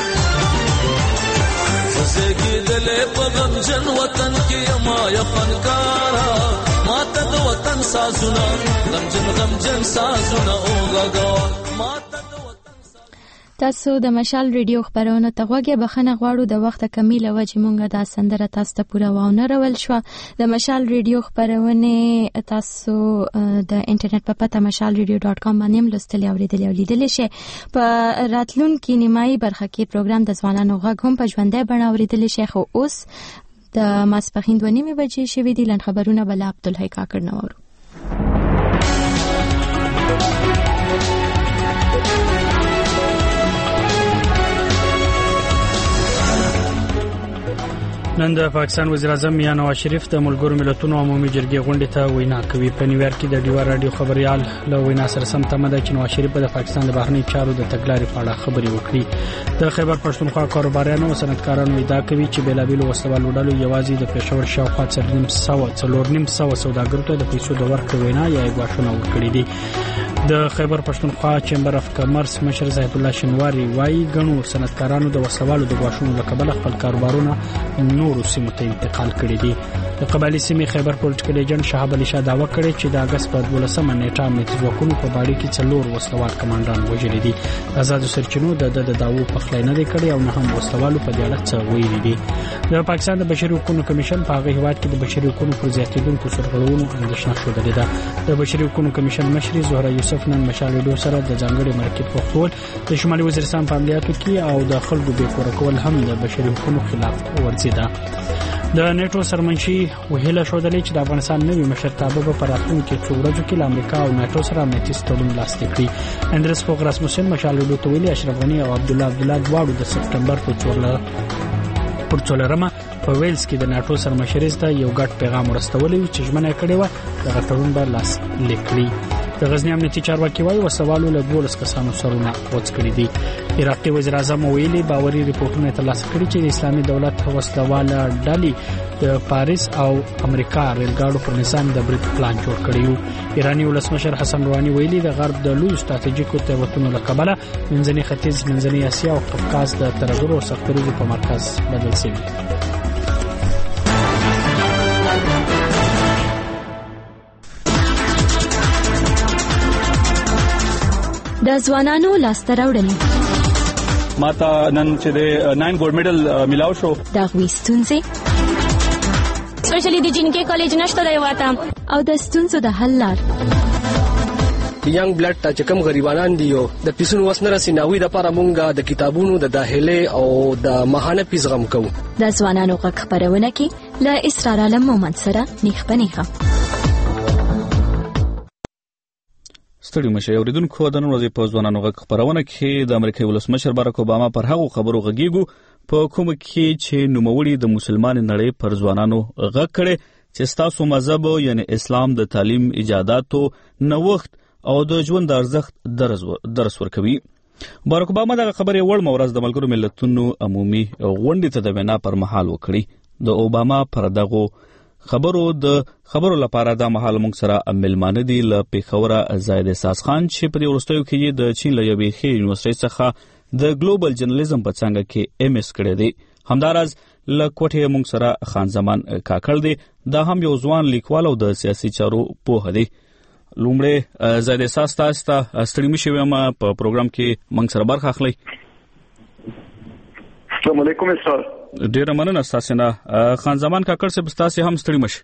زګیدلې په غمجن وطن کې ما یا فنکارا ما ته د وطن سازونه غمجن غمجن سازونه اوګه ما ته تاسو د مشال ریډیو خبرونه ته غوږی بخنه غواړو د وخت کمیله وجه مونږه د سندره تاسو ته پوره واونه رول شو. د مشال ریډیو خبرونه تاسو د انټرنیټ په پته مشال ریډیو ډاټ کام باندې هم لوستلی او لیدلی او لیدلی شئ. په راتلونکي نیمایي برخه کې پروګرام د ځوانانو غږ هم په ژوندۍ بڼه اوریدلی شئ. خو اوس د ماسپښین دوه نیمې بجې شوي دي. لنډ خبرونه بل عبدالحی کاکړ نه اورو. نن د پاکستان وزیر اعظم میاں نواز شریف د ملګرو ملتونو عمومي جرګې غونډې ته وینا کوي. په نیویارک کې د ډیوا رادیو خبريال له وینا سره سم تمه ده چې نواز شریف د پاکستان د بهرنی چارو د تګلارې په اړه خبرې وکړي. د خیبر پښتونخوا کاروبارانو او صنعتکارانو ادعا کوي چې بیلابیل وسوالو ډلو یوازې د پېښور شاوخوا څلورنیم سوه څلورنیم سوه سوداګرو ته د پیسو د ورکړې وینا یا غواړونه وکړي دي. د خیبر پښتونخوا چیمبر اف کامرس مشر زاهد الله شنواری وايي غنو صنعتکارانو د وسوالو د غواړونو لکبل خپل کاروبارونه نورو سیمو ته انتقال کړي دي. د قبایلی سیمې خیبر پولیټیکل ایجنټ شهاب علي شاه داوا کړی چې د اگست په دولسمه نیټه امنیتي ځواکونو په باډي کې څلور وسوال کمانډان وژلي دي. آزاد سرچینو د د داوو په خلای نه دی کړی او نه هم وسوالو په اړه څه ویلي دي. د پاکستان د بشري حقوقو کمیشن په هغه هیواد کې د بشري حقوقو پر زیاتېدونکو سرغړونو اندېښنه ښودلې ده. د بشري حقوقو کمیشن مشر زهرا یوسف نن مشال ډو سره د ځانګړي مرکز په خپل د شمالي وزیرستان په عملیاتو کې او د خلکو بې کور کول هم د بشري حقوقو خلاف ورزيده. د نیټو سرمنشي وهله شودلې چې د افغانستان نوي مشرتابه په راتلونکي څو ورځو کې د امریکا او نیټو سره امنیتي تړون لاسلیک کړي. اندرس فوق راسموسن مشال ډو تویلی اشرف غنی او عبد الله عبد الله دواړو د سپټمبر په څوارلسمه پر څلورمه په ویلز کې د نیټو سرمشرۍ ته یو ګډ پیغام ورسولې چې ژمنه کړې و د تړون به لاسلیک کړي. د غزنی امنیتي چارواکي وايي وسوالو له دولس کسانو سرونه وڅ کړی دي. عراقي وزیر اعظم ویلي باوري ریپورتونه ترلاسه کړي چې د اسلامي دولت وسلواله ډلې د پاریس او امریکا ریلګاډو پر نظام د برید پلان جوړ کړی. ایراني ولسمشر حسن روحاني ویلي د غرب د لوی ستراتیژیکو تېروتنو له کبله منځني ختیځ منځني اسیا او قفقاز د ترهګرو او سختریزو په مرکز بدل شوی. د ځوانانو لاسته راوړنې ماته نن چې د ناین ګولډ میډل ملاو شو د غوي ستونزې سپیشلی د جنکې کالج نشته دی واته او د ستونزو د حل لار. ینګ بلډ ته چې کوم غریبانان دي او د پیسونو وسنه رسیناوي د لپاره مونږه د کتابونو د داخله او د ماهانه پیس غم کوو. د ځوانانو غږ خبرونه کې ل اسرار علم مومند سره نیخ پنیخه ستړي مشه اوریدونکو د نن ورځې په ځوانانو غږ خبرونه کې د امریکای ولسمشر باراک اوباما پر هغو خبرو غږیږو په کوم کې چې نوموړي د مسلمان نړۍ پر ځوانانو غږ کړي چې تاسو مذهب یعنی اسلام د تعلیم ایجاداتو نوښت او د ژوند ارزښت درس ورکوي. باراک اوباما دغه خبرې وړ مورز د ملګرو ملتونو عمومي غونډې ته د وینا پر مهال وکړي. د اوباما پر دغه خبرو د خبرو لپاره د مهال مونږ سره ملمانه دي ل پیښوره زاید احساس خان چې په ورستیو کې د چین له یوې خې یونیورسيټي څخه د ګلوبل جرنالیزم په څنګه کې ایم ایس کړی دی. همدارز ل کوټه مونږ سره خان زمان کاکړ دی، دا هم یو ځوان لیکوال او د سیاسي چارو پوه دی. لومړی زاید احساس تاسو ته ستړي مشي ویم په پروګرام کې مونږ سره برخه اخلي. السلام علیکم سر. ډیر مننه تاسو نه. خان زمان کاکړ صاحب تاسو هم ستړي مشي.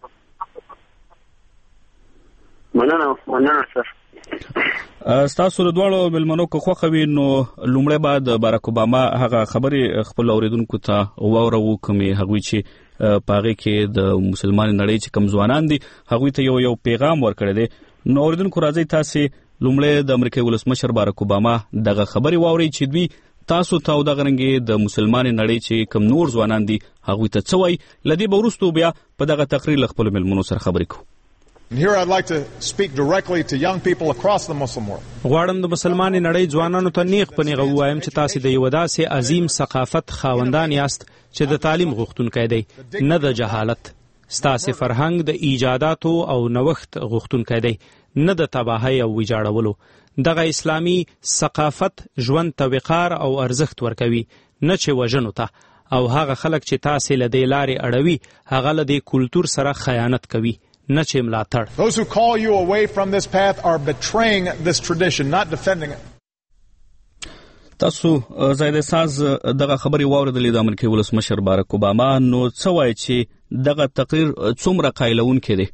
مننه مننه سر. تاسو د دوړو بلمنو کو خوخوي نو لومړی بعد باراک اوباما هغه خبري خپل اوریدونکو ته وورو کومي هغوی چې پاغه کې د مسلمان نړۍ چې کم ځوانان دي هغوی ته یو یو پیغام ورکړی دی. نو اوریدونکو راځي تاسو لومړی د امریکای ولسمشر باراک اوباما دغه خبري ووري چې دوی تاسو ته د غرنګي د مسلمان نړۍ چې کم نور ځوانان دي هغه ته څه وای لدی به ورستو بیا په دغه تقریر خپل ملمنو سره خبرې کوو. Here I'd like to speak directly to young people across the Muslim world. غواړم د مسلمان نړۍ ځوانانو ته نیغ په نیغه وایم چې تاسو د یو داسې عظیم ثقافت خاوندان یاست چې د تعلیم غوښتونکي دی، نه د جهالت. ستاسو فرهنګ د ایجاداتو او نوښت غوښتونکي دی، نه د تباہي او ویجاړولو. دغه اسلامي ثقافت ژوند ته وقار او ارزښت ورکوي، نه چې وژنو ته. او هغه خلک چې تاسو له دې لارې اړوي هغه له دې کلچر سره خیانت کوي، نه چې ملاتړ. Those who call you away from this path are betraying this tradition, not defending it. تاسو زاید احساس دغه خبري واوریدلې د امریکای ولسمشر باراک اوباما، نو څه وایي چې دغه تقریر څومره قایلون کې دی؟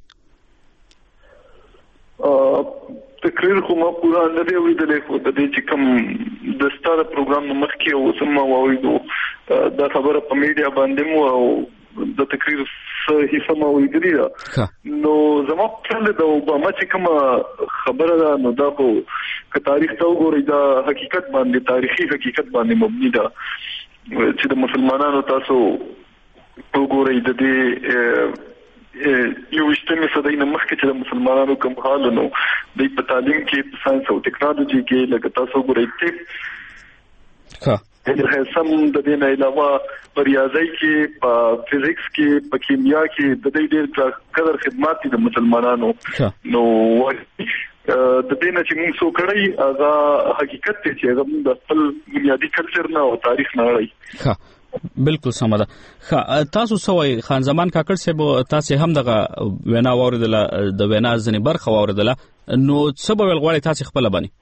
تقریر خو ما پورا نه دی ویلې، خو د دې چې کوم د ستاره پروګرام مخ کې او سم واوریدو دا خبره په میډیا باندې مو او د تقریر صحیح سم واوریدلی دا. نو زما په د اوباما چې کوم خبره ده نو دا خو که تاریخ ته وګورئ دا حقیقت باندې تاریخي حقیقت باندې مبني ده چې د مسلمانانو تاسو وګورئ د دې یو وشتمه صدای نه مخکې چې د مسلمانانو کوم حال نو د په تعلیم کې ساينس او ټیکنالوژي کې لکه تاسو ګورئ چې ها د سم د دې نه علاوه په ریاضي کې په فزیکس کې په کیمیا کې د دې ډېر قدر خدمات دي د مسلمانانو. نو د دې نه چې موږ څو کړی هغه حقیقت دی چې هغه د خپل بنیادی کلچر نه او تاریخ نه اړای. ها بالکل سم ده. ښه تاسو سوای خان زمان کاکړ صاحب تاسو هم دغه وینا واوریدله د وینا ځنې برخه واوریدله، نو څه به ول غواړي تاسو خپل باندې؟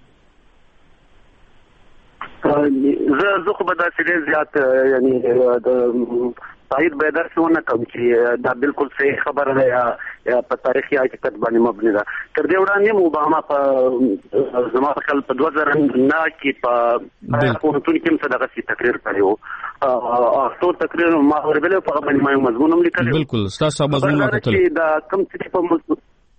زه زه خو به دا چې زیات یعنی د تایید به درسونه کوم چې دا بالکل صحیح خبره ده یا په تاریخي حقیقت باندې مبني ده. تر دې وړاندې اوباما په زما په خیال په دوه زره نه کې په پورتون کې څه دغه تقریر کړی او څو تقریر ما وربل په باندې ما مضمون هم لیکلی. بالکل تاسو مضمون کتل چې دا کوم څه په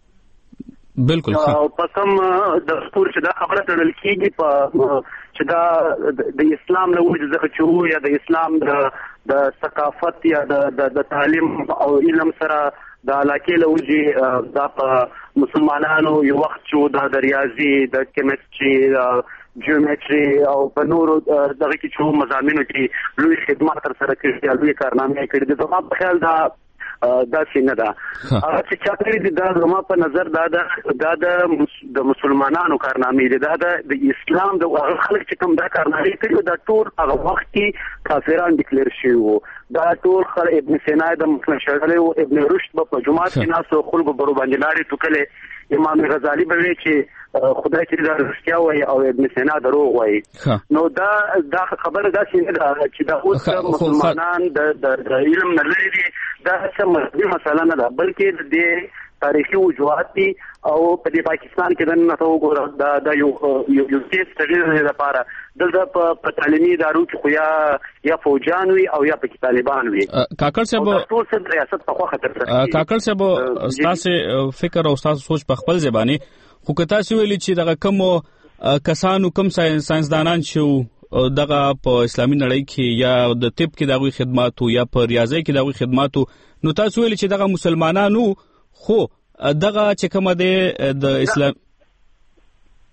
بالکل او په کوم د ټول چې دا خبره تړل کیږي په چې دا د اسلام له وجه ځکه چې یا د اسلام د د ثقافت یا د د تعلیم او علم سره د علاقې له وجه دا په مسلمانانو یو وخت چې د ریاضي د کیمستري جیومټري او په نورو دغه کې چې مضامینو کې لوی خدمات تر سره کړي، لوی کارنامې کړي دي. زما په خیال دا دا څنګه ده هغه چې چا کړی دي دا زما په نظر دا دا د مسلمانانو کارنامې دي، دا د اسلام د خلک چې کوم دا کارنامې کړي دا ټول هغه وخت کې کافران ډیکلیر شوي وو. دا ټول خر ابن سینا د مسلمان شړلې او ابن رشد په جماعت کې ناسو خلکو برو باندې لارې ټوکلې. امام غزالی به وی چې خدای چې دا رښتیا وایي او ابن سینا دروغ وایي. نو دا دا خبره دا چې دا اوس مسلمانان د علم نه لري دي، دا څه مذهبي مسله نه ده بلکې د دې تاریخي وجوهات دي. او په دې پاکستان کې د نن ته وګوره دا د یو یو کیس تغیر لپاره دلته په تعلیمي ادارو کې خو یا یا فوجان وي او یا په طالبان وي. کاکړ صاحب ټول څه ریاست په خطر سره کاکړ صاحب تاسو فکر او تاسو سوچ په خپل ځبانی خو که تاسو ویلي چې دغه کوم کسانو کوم ساينسدانان چې دغه په اسلامي نړۍ کې یا د طب کې دغه خدماتو یا په ریاضي کې دغه خدماتو، نو تاسو ویلي چې دغه مسلمانانو خو دغه چې کومه ده د اسلام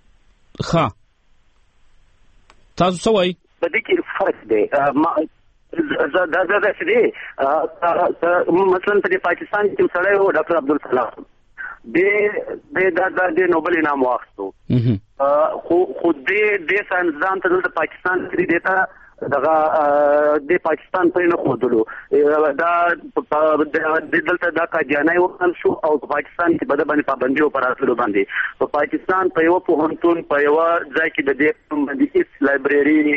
ښه تاسو سوای په دې کې فرق دی. ما دا دا دا چې مثلا په پاکستان کې سړی و ډاکټر عبدالسلام د د د نوبل انعام واخیستو خو خو د د ساينسدان ته د پاکستان کې دیتا دغه د پاکستان په نه خودلو دا د دلته د قاضیانای وکړ شو او په پاکستان کې بده باندې پابندي او پراتلو باندې په پاکستان په یو پوهنتون په یو ځای کې د دې باندې هیڅ لایبرری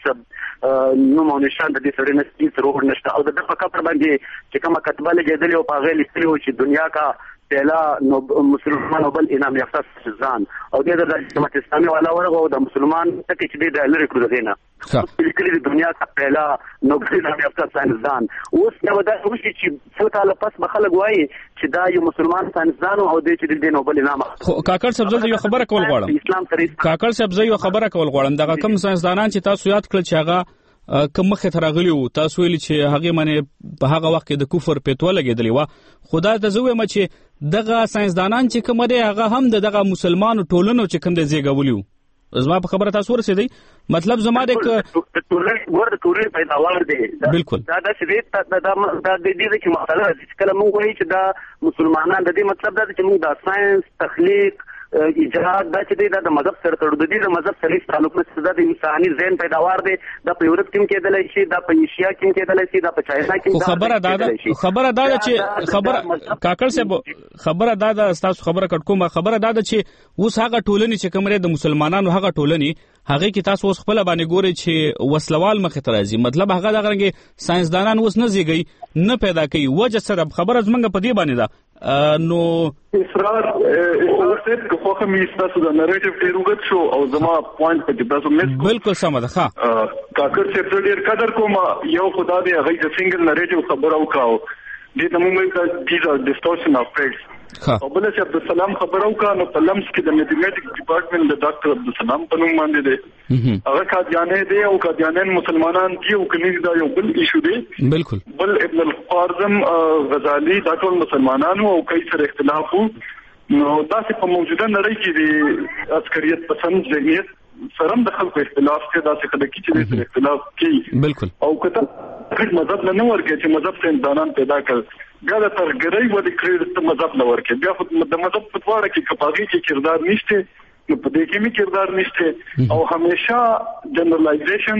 هیڅ نو مونږ د دې سره نشته روغ نشته او د په کپر باندې چې کومه کتبه لګیدلې او په غیر لیکلو چې دنیا کا پہلا مسلمان نوبل انعام یافته ساينسدان او د جماعت اسلامي والا ورغه د مسلمان تکي چې د لری کړو دینه لیکلي د دنیا کا پہلا نوبل انعام یافته ساينسدان اوس نو دا وشي چې څو کال پس بخلک وایي چې دا یو مسلمان ساينسدان او د چې د نوبل انعام کاکړ صاحب زه یو خبره کول غواړم اسلام سره کاکړ صاحب زه یو خبره کول غواړم دا کوم ساينسدانان چې تاسو یاد کړل چې هغه کوم مخه ترغلی وو تاسو ویل چې هغه باندې په هغه وخت کې د کفر پېتو لګیدلی و خدای ته زوې م چې دغه ساينسدانان چې کوم دی هغه هم دغه مسلمانو ټولنو چې کوم دی زیږولیو زما په خبره تاسو ورسېدی مطلب زما د ټولنې ورته ټولنې پیداوار دی بالکل دا د شریعت دا د دې کې مسله چې کله موږ وایو چې دا مسلمانان د دې مطلب دا چې موږ د ساينس تخلیق ایجاد دا چې د مذهب سره تړو د دې د مذهب سره تعلق نه د انساني ذهن پیداوار دی د په یورپ کې کېدل شي د په ایشیا کې کېدل شي د په چاینا کې خبره دا خبره دا چې خبره کاکړ صاحب خبره دا د تاسو خبره کټ کومه خبره دا چې اوس هغه ټولنې چې کومره د مسلمانانو هغه ټولنې هغه کې تاسو اوس خپل باندې ګوري چې وسلوال مخ ته راځي مطلب هغه د غرنګ ساينسدانان اوس نه زیږي نه پیدا کوي وجه سره خبره زمنګ په دې باندې ده نو اصرار اصرار څه کوخه می تاسو د نریټیو ډیروګت شو او زما پوینټ په تاسو مس بالکل سم ده ښه کاکړ څه ډیر قدر کوم یو خدای دې هغه د سنگل نریټیو خبرو کاو دې د موږ د دیز ار ډیسټورشن اف فیکټس او بل چې عبدالسلام خبرو کا نو په لمس کې د میتھمیټکس ډپارټمنټ د ډاکټر عبدالسلام په نوم باندې دی هغه قاضیانې دی او قاضیانان مسلمانان دي او کنيز دا یو بل ایشو دی بالکل بل ابن القاسم غزالی دا ټول مسلمانانو او کای سره اختلاف وو نو دا چې په موجوده نړۍ کې د عسکریت پسند ذهنیت سره د خلکو اختلاف کې دا څه کله کې چې اختلاف کوي بالکل او کته هیڅ مذهب نه ورګي چې مذهب څخه انسانان پیدا کړ ګاله ترګری و د کړي د مذهب نه ورګي بیا خو د مذهب په توګه کې کپاږي چې کردار نشته نو په دې کې می کردار نشته او همیشه جنرالایزیشن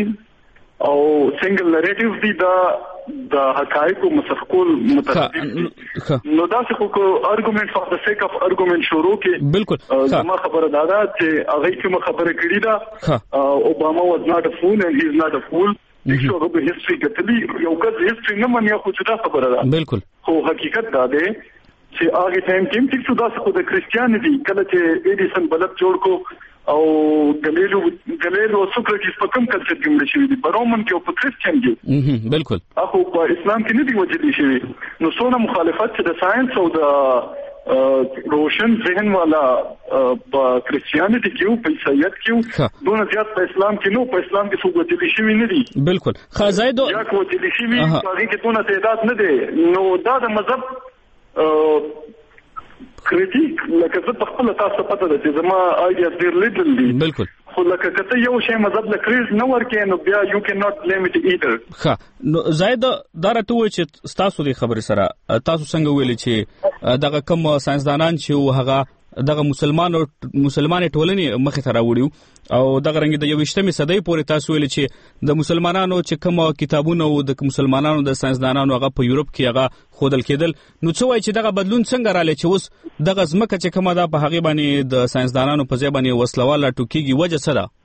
او سنگل نریټیو دی دا د حقایقو مسخکول مترادف نو دا څه کو ارګومنت فار د سیک اف ارګومنت شروع کې بالکل زما خبره دا ده چې هغه کوم خبره کړې ده اوباما was not a fool and he is not a fool دغه په هیستوري کې یو کس هیستوري نه مني خو دا خبره ده بالکل خو حقیقت دا ده چې هغه ټایم کې چې څه داسې خو د کریسچیانټي کله چې ایډیسن بلب جوړ کو او ګلیلو ګلیلو سوکرټیس په کوم کلچر کې مړ شوی دی په رومن کې او په کریسچین کې بالکل اخو په اسلام کې نه دی وجدي شوی نو څونه مخالفت چې د ساينس او د روشن ذهن والا په کریسچیانټي کې په عیسایت کې دونه زیات په اسلام کې نو په اسلام کې څو وجدي شوی نه دی بالکل خزایدو یا کو وجدي شوی هغه کې دونه تعداد نه دی نو دا د مذهب کریټیک لکه څه په خپل تاسو پته ده چې زما آیډیا ډیر لیټل دی بالکل خو لکه کته یو شی مذهب له کریز نه ورکې نو بیا یو کین ناٹ بلیم اټ ایدر ښه نو زاید دا راته وای چې تاسو د خبرې سره تاسو څنګه ویل چې دغه کوم ساينسدانان چې هغه دغه مسلمانانو مسلمانې ټولنې مخه ته راوړیو او دغه رنګ د یوشتمې صدۍ پورې تاسو ویل چې د مسلمانانو چې کوم کتابونه او د مسلمانانو د ساينسدانانو هغه په یورپ کې هغه خودل کېدل نو څه وای چې دغه بدلون څنګه رااله چې اوس دغه ځمکه چې کومه ده په هغه باندې د ساينسدانانو په ځای باندې وسلواله ټوکیږي وجه څه ده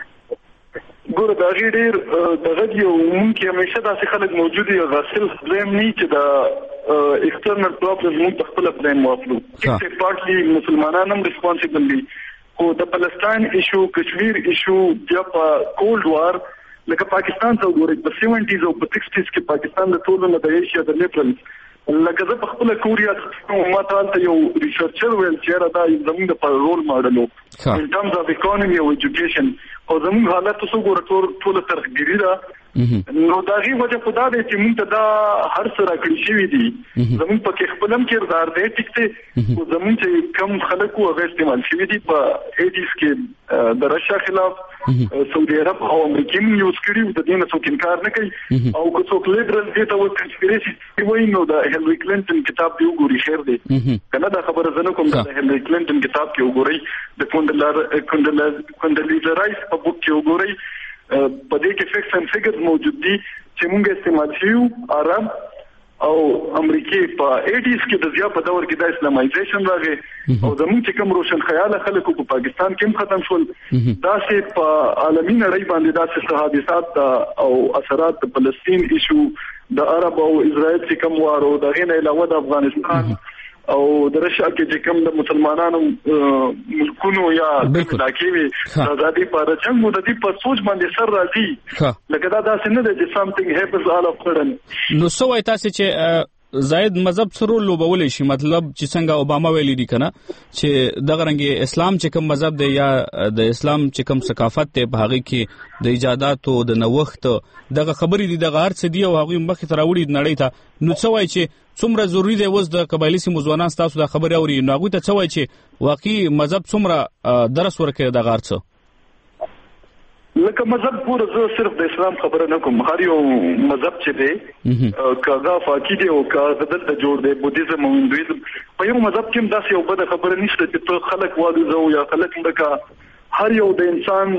ګوره دا غیر دغه یو ممکن همیشه داسې خلک موجود دي غسل بلیم نه چې دا ایکسټرنل پرابلم موږ په خپل بلیم واخلو چې پارټلی مسلمانانو هم ریسپانسیبل دي خو د فلسطین ایشو کشمیر ایشو یا په کولډ وار لکه پاکستان ته ګورئ په سیونټیز او په سکسټیز کې پاکستان د ټولو نه د ایشیا د لیبرلز لکه زه په خپل کوریا ما ته یو ریسرچر ویل چې دا زموږ د رول ماډل ان ټرمز اف اکانومي او ایجوکیشن او زموږ حالت څه ګور ټول ترخیری ده نو دا غي وجه خدا دې چې موږ ته دا هر څه راکړی شوی دي زموږ په کې خپلم کردار دی ټیک ته او زموږ چې کم خلکو هغه استعمال شوی دي په ایډیس کې د رشیا خلاف سعودي عرب او امریکا یوز کړي د دې نه څوک انکار نه کوي او که څوک لیبرل دي ته و کنسپیریسي وایي نو د هیلری کلینټن کتاب دی وګوري خیر دی کنه دا خبره زنه کوم د هیلری کلینټن کتاب کې وګوري د کوندلر کوندلر کوندلیزا رایس په بوک کې وګوري په دې کې فیکس اند فیګرز موجود دي چې موږ استعمال کیو عرب او امریکای په ایټیز کې د زیات په دور کې د اسلامایزیشن راغی او زموږ چې کوم روشن خیاله خلکو په پاکستان کې هم ختم شول دا چې په عالمي نړۍ باندې داسې حادثات او اثرات د فلسطین ایشو د عرب او اسرائیل چې کوم وارو د غینه علاوه د افغانستان او د رشیا کې چې کوم د مسلمانانو ملکونو یا علاقې وي آزادي پر جنگ د دې په سوچ باندې سر راځي لکه دا داسې نه دی چې something happens all of sudden نو سو وای تاسو چې زائد مذهب سره لوبولې شي مطلب چې څنګه اوباما ویلي دي کنه چې دغه رنګ اسلام چې کوم مذهب دی یا د اسلام چې کوم ثقافت ته په هغه کې د ایجادات او د نوښت دغه خبرې دي دغه ارڅ دی او هغه مخ ته راوړي نړۍ ته نو څه وای چې څومره ضروری دی وز د قبایلی سیمو ځوانان تاسو د خبرې اوري نو هغه ته څه وای چې واقعي مذهب څومره درس ورکړي دغه ارڅ لکه مذهب پور زه صرف د اسلام خبره نه کوم هر یو مذهب چې دی کاغه فاقی دی او کاغه دلته جوړ دی بودیزم او هندویزم په یو مذهب کې هم داسې یو بده خبره نشته چې ته خلک وادو یا خلک لکه هر یو د انسان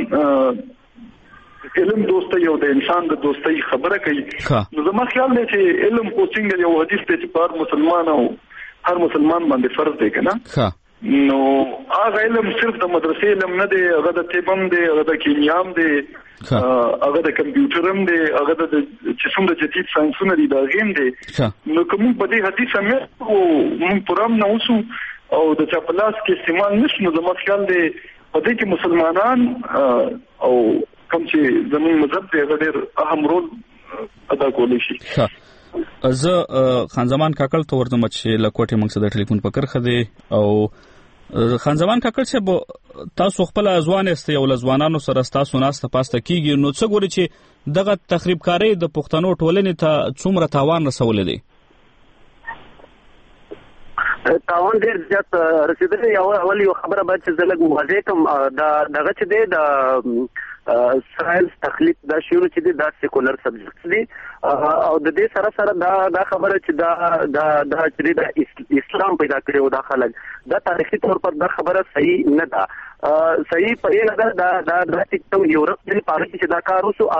علم دوستي او د انسان د دوستي خبره کوي نو زما خیال دی چې علم او څنګه یو حدیث دی چې پر مسلمان او هر مسلمان باندې فرض دی کنه نو هغه علم صرف د مدرسې علم نه دی هغه د طبم دی هغه د کیمیام دی هغه د کمپیوټرم دی هغه د چې څومره جدید ساينسونه دي دا غیم دی نو کوم په دې حدیث مې او مون پرام نه اوسو او د چاپلاس کې استعمال نشو زما خیال دی په دې کې مسلمانان او کوم چې زموږ مذهب دی هغه ډېر اهم رول ادا کولی شي زه خان زمان کاکل ته ورته چې لکوټه موږ سره ټلیفون پکړ خده او خان زمان کاکل چې تاسو خپل ځوان است یو لزوانانو سره تاسو ناسته پاسته کیږي نو څه ګوري چې دغه تخریب کاری د پښتنو ټولنې ته څومره تاوان رسول دي تاوان ډیر زیات رسیدلی یو اول یو خبره به چې زلګ واځي کوم دا دغه چې دی د ساينس تخلیق دا شروع چې دی دا سیکولر سبجیکټ دی او د دې سره سره دا دا خبره چې دا دا دا چې د اسلام پیدا کړو دا خلک دا تاریخي تور پر دا خبره صحیح نه ده صحیح په یوه دا دا دا د سیستم یورپ د پاره چې دا کار وسو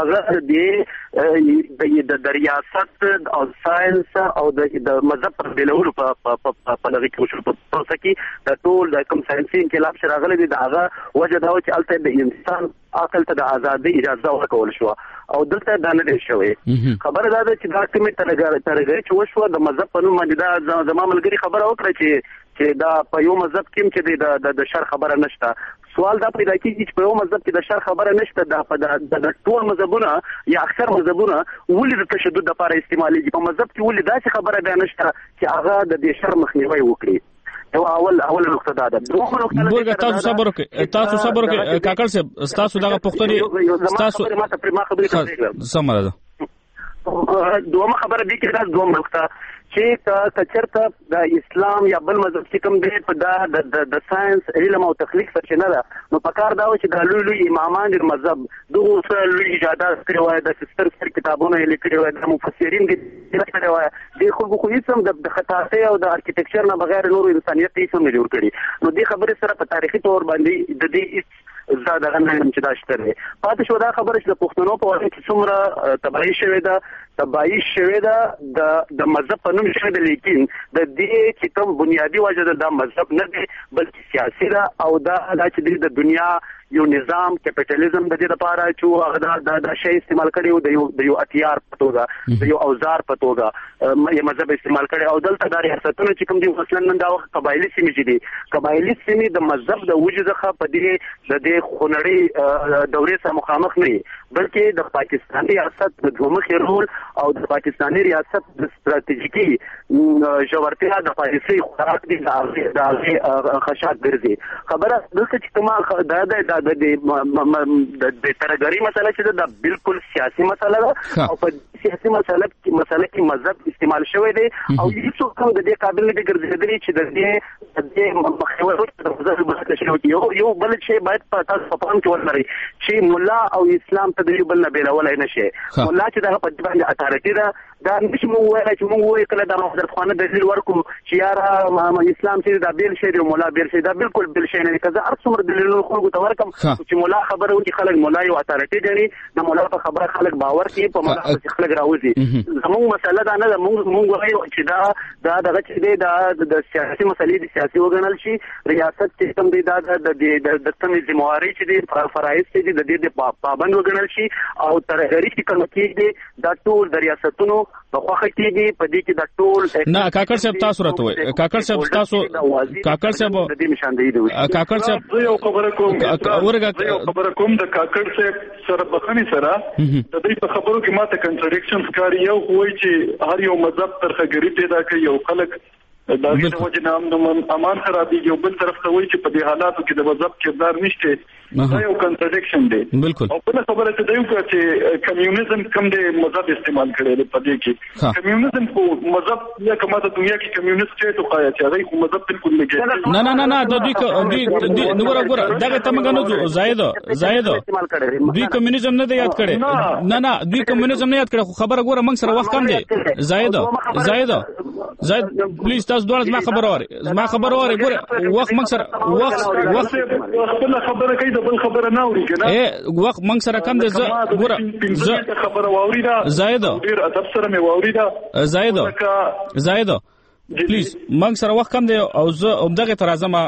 هغه د د ریاست او ساينس او د مذهب په بلولو په په لږ کې وشو په تاسو کې د ټول د کوم ساينسي انقلاب شراغله دي دا هغه وجه دا چې الته د انسان عقل ته د ازادي اجازه ورکول شو او دلته دا نه دی شوی خبره دا ده چې دا کومه ترګر ترګر چې وشو د مذهب په نوم باندې دا زموږ ملګری خبره وکړه چې چې دا په یو مذهب کې چې د د شر خبره نشته سوال دا پیدا کیږي چې په یو مذهب کې د شر خبره نشته دا په د ټول مذهبونه یا اکثر مذهبونه ولې د تشدد لپاره استعمالېږي په مذهب کې ولې دا خبره ده نشته چې هغه د دې شر مخنیوي وکړي یو اول اول نقطه دا ده ګورګه تاسو صبر وکړئ تاسو صبر وکړئ کاکړ صاحب تاسو دغه پښتني تاسو ما ته پر ما خبرې سمه ده دوه خبره دي چې دا دوه نقطه چې کچرته د اسلام یا بل مذهب چې کوم دی په دا د د ساينس علم او تخلیق سره نه ده نو پکار دا چې د لوی لوی امامان د مذهب دغه سره لوی ایجادات کړي وای د سستر سر کتابونه لیکلي وای د مفسرین دي کړي وای د خلکو خو هیڅ هم د خطاطۍ او د ارکیټیکچر نه بغیر نور انسانيت هیڅ هم جوړ کړي نو دې خبره سره په تاریخي تور باندې د دې زاده غنم چې دا شته پاتې شو دا خبره چې د پښتنو په وړاندې چې څومره تباہي شوې ده تباہي شوې ده د د مذهب په نوم شوې ده لیکن د دې چې کوم بنیادی وجه ده د مذهب نه دی بلکې سیاسي ده او دا چې د دنیا یو نظام کیپټالیزم د دې لپاره چې هغه د د شی استعمال کړي د یو د یو اتیار په توګه د یو اوزار په توګه یې مذهب استعمال کړي او دلته د ریاستونو چې کوم دي مثلا نن دا وخت قبایلی سیمې چې دي قبایلی سیمې د مذهب د وجود څخه په دې د دې خونړۍ دورې سره مخامخ نه بلکې د پاکستاني ریاست د دومخي رول او د پاکستاني ریاست د ستراتیژیکي جوړتیا د پالیسي خوراک دي د خشاک ګرځي خبره دلته چې کومه د د د د ترګری مسله چې دا بالکل سیاسي مسله ده او په سیاسي مسله مسله کې مذهب استعمال شوی دی او هیڅ کوم د دې قابل نه دی ګرځېدلی چې د دې د دې مخاور د مذهب بحث شوی یو یو بل شی باید په تاسو په پام کې ولرئ چې مولا او اسلام ته د یو بل نه بیلولای نشي. مولا چې دا په باندې اتارټي ده دا نشي مو وایي چې مو وایي کله د حضرت خانه دلیل ورکو چې یاره اسلام چې دا بیل شي او مولا بیل شي دا بالکل بیل شي نه کزه هر څومره دلیلونه خلکو ته ورکم چې مولا خبره وکړي خلک مولا یو اتارټي دی د مولا په خبره خلک باور کوي په مولا چې خلک راوځي. زموږ مسله دا نه ده موږ موږ وایو چې دا دا دغه چې دی دا د سیاسي مسلې د سیاسي وګڼل شي ریاست سیستم دی دا د د د تمې ذمہواری چې دی فرایض چې دی د دې د پابند وګڼل شي او ترغری چې کوم کې دی دا ټول د ریاستونو په خوخه کېږي په دې کې دا ټول نه کاکړ صاحب تاسو راته وایي کاکړ صاحب تاسو کاکړ صاحب د دې نشاندهي دی کاکړ صاحب یو خبره کوم ورګه یو خبره کوم د کاکړ صاحب سره بخنی سره د دې په خبرو کې ماته کنټراډکشنز کاری یو وایي چې هر یو مذهب ترخګری پیدا کوي یو خلک دا د وجه نام د امان خرابېږي او بل طرف ته وایي چې په دې حالاتو کې د مذهب کردار نشته دا یو کنټراډکشن دی بالکل او بل خبره ته دی چې کمیونیزم کوم د مذهب استعمال کړي په دې کې کمیونیزم کو مذهب یا کومه د دنیا کې کمیونیست چې توقایا چې هغه خو مذهب بالکل نه کوي نه نه نه نه د دوی دوی نور غره دغه تمګنو زائد زائد دوی کمیونیزم نه یاد کړي نه نه دوی کمیونیزم نه یاد کړي خو خبره ګوره موږ سره وخت کم دی زائد زائد زائد پلیز تاسو دوه زما خبر اوري زما خبر اوري ګوره وخت موږ سره وخت وخت خپل خبره کوي د بل خبره نه اوري کنه اے وخت موږ سره کم دی ګوره زه خبره واوري دا زائد ډیر ادب سره مې واوري دا زائد زائد پلیز موږ سره وخت کم دی او زه همدغه ترازمه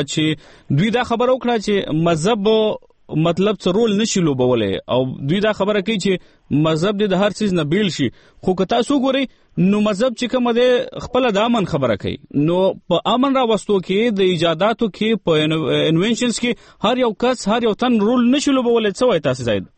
چې دوی دا خبر وکړه چې مذهب مطلب څه رول نشي لوبولای او دوی دا خبره کوي چې مذهب د هر څه نه بیل شي خو که تاسو ګورئ نو مذهب چې کوم دی خپل د امن خبره کوي نو په امن راوستو کې د ایجاداتو کې په انوینشنز کې هر یو کس هر یو تن رول نشي لوبولای څه وایي تاسو زائد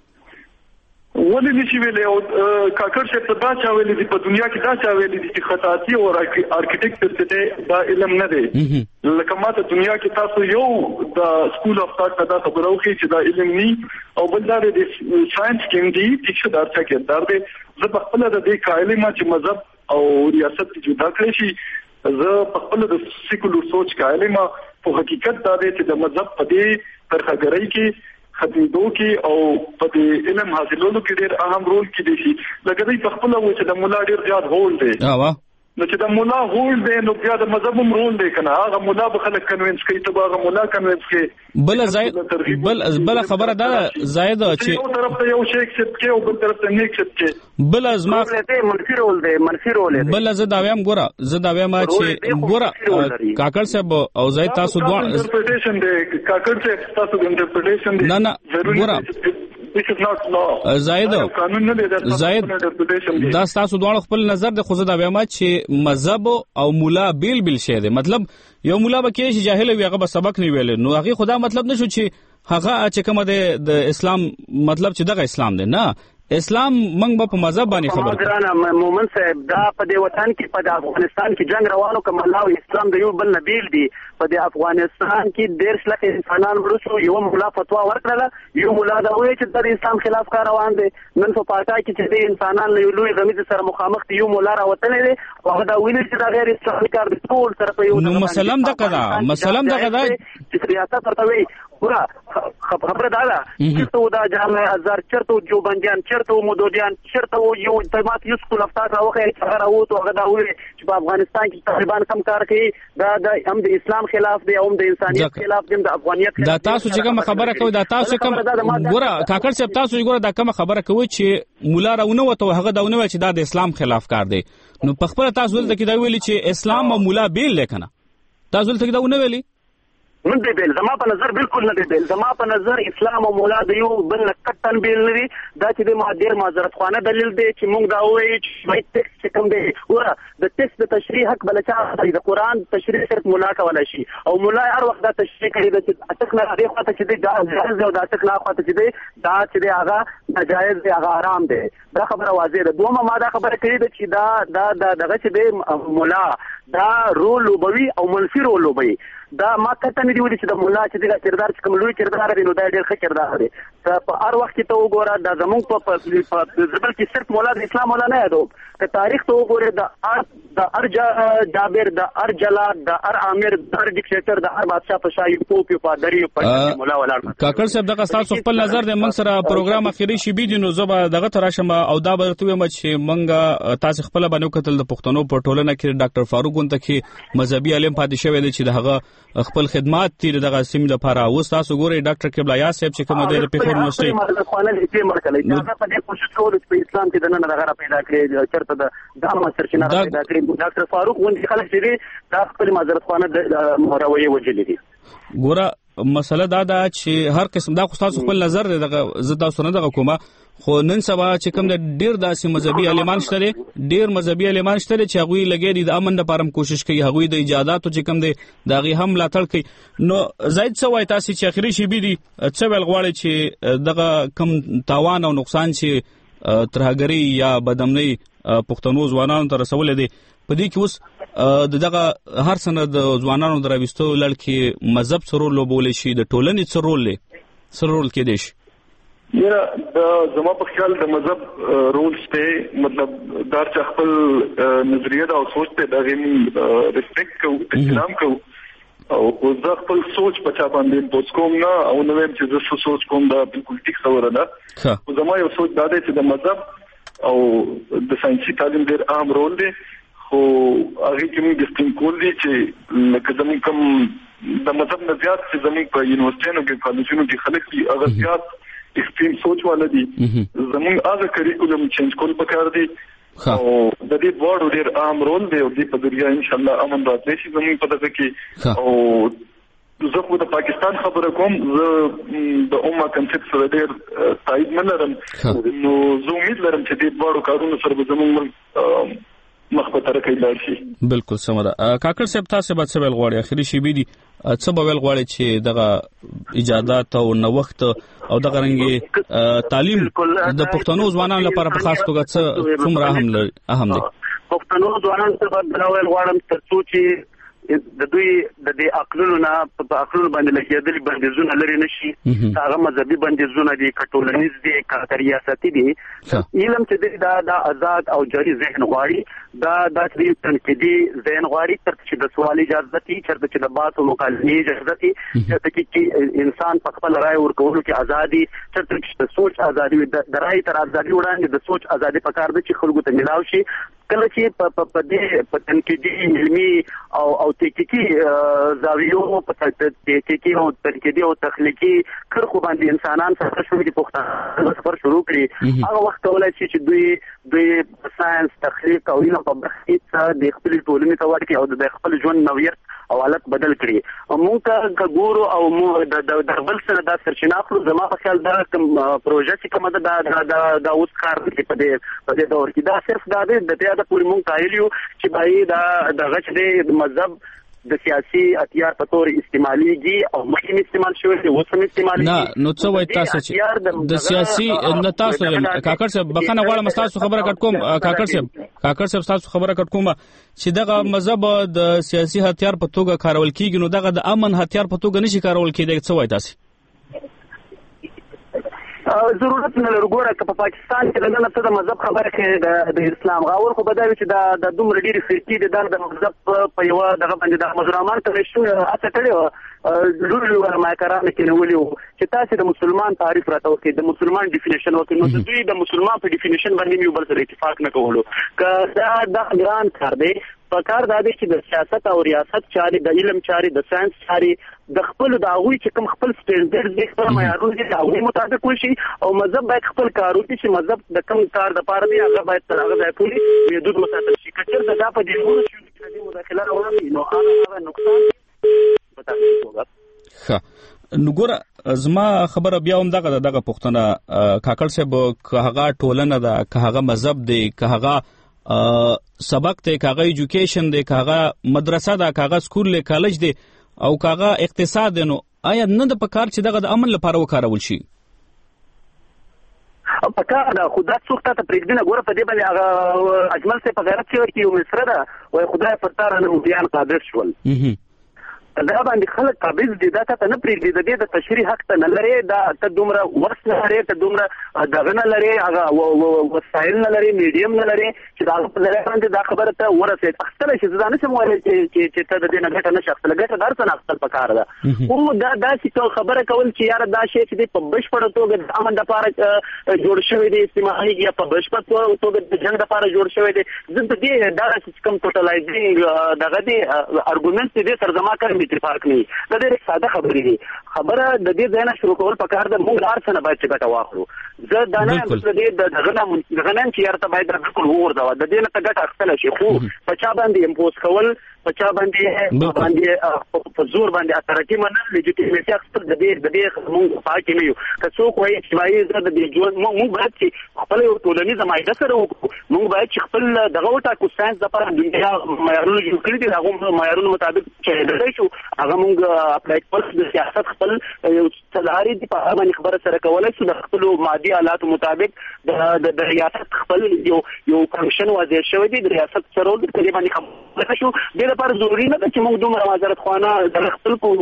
ولې نشي ویلې او کاکړ شه په دا چا ویلې دي په دنیا کې دا چا ویلې دي چې خطاطي او آرکیټیکچر ته دا علم نه دی لکه ماته دنیا کې تاسو یو د سکول اف ثاټ دا خبره وکړي چې دا علم ني او بل دا د ساينس کې دی چې دا څه کې دا د زه په خپل د دې قائل ما چې مذهب او ریاست جدا کړی شي زه په خپل د سیکولر سوچ قائل ما په حقیقت دا دی چې د مذهب په دې ترخګرۍ کې خدمتو کې او په دې علم حاصلولو کې ډېر اهم رول کې دي شي لکه دوی په خپل و چې د مولا ډېر زیات هول دی ها نو چې د مولا هول دی نو بیا د مذهب هم رول دی کنه هغه مولا به خلک کنوینس کوي ته هغه مولا کنوینس کوي بل زائد بل بل خبره ده زائد چې یو طرف ته یو شیخ ست کې او بل طرف ته نیک ست کې بل ازما منفي رول دی منفي رول دی بل زه دا وایم ګوره زه دا وایم چې ګوره کاکړ صاحب او زائد تاسو دوه انټرپریټیشن دی کاکړ صاحب تاسو انټرپریټیشن دی نه نه ګوره This is not law. زائد زائد دا تاسو دوه خپل نظر د خو زدا وایم چې مذهب او مولا بیل بیل شه دي مطلب یو مولا به کې چې جاهل وي هغه به سبق نه ویل نو هغه خدا مطلب نشو چې هغه چې کوم د اسلام مطلب چې دغه اسلام دی نه اسلام موږ په مذهب باندې خبر کوو مومن صاحب دا په دې وطن کې په افغانستان کې جنگ روانو کوم الله او اسلام د یو بل نبیل دی په دې افغانستان کې ډېر څلک انسانان ورسو یو مولا فتوا ورکړه یو مولا دا وایي چې د اسلام خلاف کار روان دي نن په پاکا کې چې د انسانان له لوی غمیز سره مخامخ دي یو مولا راوتلې دي هغه دا ویل چې دا غیر اسلامي کار دی ټول سره په یو نو مسلم د قضا مسلم د قضا چې ریاست ورته وي پورا خبره دا ده چې دا جامع هزار چرته جو بنديان چرته مودودیان چرته یو تمات یو سکول افتا راوخه هغه راو ته هغه دا ویل چې په افغانستان کې طالبان کم کار کوي دا د هم د اسلام خلاف دی او د انسانيت خلاف دی د افغانيت دا تاسو چې کوم خبره کوي دا تاسو کوم ګوره کاکړ صاحب تاسو ګوره دا کوم خبره کوي چې مولا راونه وته هغه دا ونه چې دا د اسلام خلاف کار دی نو په خپل تاسو ولته کې دا ویلي چې اسلام او مولا بیل لیکنه تاسو ولته کې دا ونه ویلي من دی بیل زما په نظر بالکل نه دی بیل زما په نظر اسلام او مولا د یو بل کټن بیل نه دی دا چې د مادر معذرت خانه دلیل دی چې موږ دا وایي چې باید ټیکس کوم دی وره د ټیکس د تشریح حق بل چا دی د قران تشریح صرف مولا کولای شي او مولا هر وخت دا تشریح کوي د اتک نه دی خاطر چې دی جائز او د اتک نه خاطر چې دی دا چې دی هغه ناجایز دی هغه حرام دی دا خبره واضح ده دومره ما دا خبره کړې ده چې دا دا دغه چې دی مولا دا رول لوبوي او منفي رول لوبوي دا ما کته نه دی ولې چې د مولا چې د کردار چې کوم لوی کردار دی نو دا ډېر ښه کردار دی په هر وخت ته وګوره د زموږ په زبر کې صرف مولا د اسلام مولا نه یادو که تاریخ ته وګوره د ار د ارجا جابر د ارجلا د ار عامر د ار ډیکټیټر د ار بادشاہ په شای پوپ په دري په مولا ولاړ کاکړ صاحب دغه تاسو خپل نظر د موږ سره پروګرام اخیری شي بي دي نو زه به دغه تراشم او دا به ته وایم چې موږ تاسو خپل باندې کتل د پښتنو په ټولنه کې ډاکټر فاروق غونته کې مذهبي عالم پاتې شوی دی چې دغه خپل خدمات تیر دغه سیم لپاره اوس تاسو ګورئ ډاکټر کبلا یا صاحب چې کوم دی د پیښور یونیورسيټي خانه دې مرکلې دا په دې کوشش کول چې اسلام کې د نن دغه پیدا کړی چرته د دغه سرچینه پیدا کړی ډاکټر فاروق غونډه خلک چې دا خپل معذرت خانه د مروي وجلې دي ګوره مسله دا ده چې هر قسم دا خو تاسو خپل نظر دی دغه زه تاسو نه دغه کومه خو نن سبا چې کوم د ډیر داسې مذهبي عالمان شته ډیر مذهبي عالمان شته چې هغه لګي دي د امن لپاره کوشش کوي هغه د ایجاداتو چې کوم دي دغه هم ملاتړ کوي نو زید څه وای تاسو چې اخري شي بي دي څه ول غواړي چې دغه کم تاوان او نقصان چې ترهګری یا بدامنۍ پښتنو ځوانانو ته رسول دي په دې کې اوس دغه هر سنه د ځوانانو دراويستو لړ مذهب سره لوبول شي د ټولنې سره رول لري سره رول کې دي یاره د زما په خیال د مذهب رول شته مطلب دا چې خپل نظریه او سوچ ته د غني ریسپیکټ کو احترام کو او زه خپل سوچ په چا باندې پوس کوم نه او نو ویم چې زه سوچ کوم دا بالکل ټیک خبره ده خو زما یو سوچ دا دی چې د مذهب او د ساينسي تعلیم ډېر اهم رول دی خو هغه کې موږ د سپین کول دي چې لکه زموږ کوم د مذهب نه زیات چې زموږ په یونیورسيټونو کې کالجونو کې خلک دي هغه زیات ایکستریم سوچ والا دي زموږ هغه کریکولم چینج کول پکار دي او د دې بورډ ډېر اهم رول دی او د په دنیا ان شاء الله امن راتلی شي زموږ په دغه کې او زه خو د پاکستان خبره کوم زه د امه کنسپټ سره ډېر تایید نه لرم نو زه امید لرم چې دې بورډ کارونه سره به زموږ مخ په ترقې لاړ شي بالکل سم ده کاکړ صاحب تاسو به څه ویل غواړئ اخري شی بي دي څه به ویل غواړئ چې دغه ایجادات او نوښت او دغه رنګي تعلیم د پښتنو ځوانانو لپاره په خاص توګه څه څومره اهم اهم دي پښتنو ځوانانو ته به ویل غواړم ترڅو چې د دوی د دې عقلونو نه په عقلونو باندې لګیدل بندیزونه لري نشي هغه مذهبي بندیزونه دي کټولنیز دي کاریاساتي دي علم چې دا د آزاد او جاري ذهن غواړي دا د دې تنقیدي ذهن غواړي چې د سوال اجازه دي چې د بحث او مکالمې اجازه دي چې انسان په خپل رائے ورکولو کې ازادي چې د سوچ ازادي د رائے تر ازادي وړاندې د سوچ ازادي پکار دي چې خلکو ته ملاوي شي کله چې په دې په تنقیدي علمي او او تحقیقي زاویو په تحقیقي او تنقیدي او تخلیقي کرخو باندې انسانان سره شروع دي پښتانه سفر شروع کړي هغه وخت ولای شي چې دوی دوی ساينس تخلیق او علم په برخه د خپل ټولنې ته ورکړي او د خپل ژوند نوعیت او حالت بدل کړي موږ ته ګورو او موږ د بل سره د سرچینه اخلو زما په خیال دا پروژه چې کومه ده دا د اوس کار کوي په دې په دې دور کې دا صرف دا د د پوری مونږ قایلیو چې بای دا د غچ د مذهب د سیاسي اتیار په تور استعماليږي او مخکې استعمال شوی دی اوس هم استعمالي نه نو څه وایي تاسو چې د سیاسي د تاسو کاکړ صاحب بخنه غواړم تاسو خبره کټ کوم کاکړ صاحب کاکړ صاحب تاسو خبره کټ کوم چې دغه مذهب د سیاسي هتیار په توګه کارول کیږي نو دغه د امن هتیار په توګه نشي کارول کیدای څه وایي تاسو ضرورت نه لري ګوره که په پاکستان کې دغه څه د مذهب خبره کې د اسلام غاور خو بداوي چې د دومره ډېری فرقې د د مذهب په یو دغه باندې د مزرمان ته شو اته کړي لوري ورما کرامه کې نولې چې تاسو د مسلمان تعریف راته وکړي د مسلمان ډیفینیشن وکړي نو دوی د مسلمان په ډیفینیشن باندې یو بل سره اتفاق نه کولو که دا د ګران کار دی پکار دا دی چې د سیاست او ریاست چاري د علم چاري د ساينس چاري د خپل د هغه چې کوم خپل سټانډرډ دي خپل معیارونه دي هغه مطابق وشي او مذهب باید خپل کار وکړي چې مذهب د کوم کار د پاره دی هغه باید تر هغه ځای پورې محدود وساتل شي کچر دا په دې ورو شي چې مداخله راوړي نو هغه نقصان پتا کیږي ښه نو ګوره زما خبره بیا هم دغه دغه پښتنه کاکړ صاحب که هغه ټولنه ده که هغه مذهب دی که هغه سبق ته کاغه ایجوکیشن دی کاغه مدرسه ده کاغه سکول له کالج دی او کاغه اقتصاد نو آیا نه د پکار چې دغه د امن لپاره وکارول شي پکار دا خدای څوک ته پرېږدنه ګوره په دې باندې هغه اجمل څه په غیرت کې ورکی یو مصر ده وای خدای پر تار نه بیان قادر شول دا باندې خلک قابض دي دا ته نه پریږدي د دې د تشریح حق ته نه لري دا ته دومره وس نه لري ته دومره دغه نه لري هغه وسایل نه لري میډیم نه لري چې دا په لاره باندې دا خبره ته ورسېد اخستل شي ځان سم وایي چې چې ته د دې نه ګټه نه شخص لګټه درته نه اخستل پکار ده او دا دا چې خبره کول چې یار دا شی چې په بشپړ توګه د امن لپاره جوړ شوی دی استعمالي یا په بشپړ توګه د جنگ لپاره جوړ شوی دی زه دې دا چې کوم ټوټلایزینګ دغه دی ارګومنت دې ترجمه کوي اتفاق نه دا ډېر ساده خبرې دي خبره د دې ځای نه شروع کول پکار ده موږ هر څه نه باید چې ګټه واخلو زه دا نه د دې د دغه نه دغه نه چې یارته باید بالکل ورځو د دې نه ته ګټه اخیستل شي خو په چا باندې امپوز کول په چا باندې باندې په زور باندې اترکي منل لیجیټیمیټي اخیستل د دې د دې موږ پاکې نه یو که څوک وایي چې وایي زه د دې ژوند موږ باید چې خپل ټولنیزه معاهده سره وکړو موږ باید چې خپل دغه وټاکو ساينس لپاره دنیا معیارونه جوړ کړي دي هغه معیارونو مطابق چې د شو هغه موږ اپلای کول د سیاست خپل یو څلاري دي په باندې خبره سره کولای شو د خپل مادي حالات مطابق د د ریاست خپل یو یو کمیشن وځي شوی دی د ریاست سره د کلی باندې خبره شو د لپاره ضروري نه ده چې موږ دومره معذرت خوانه د خپل کو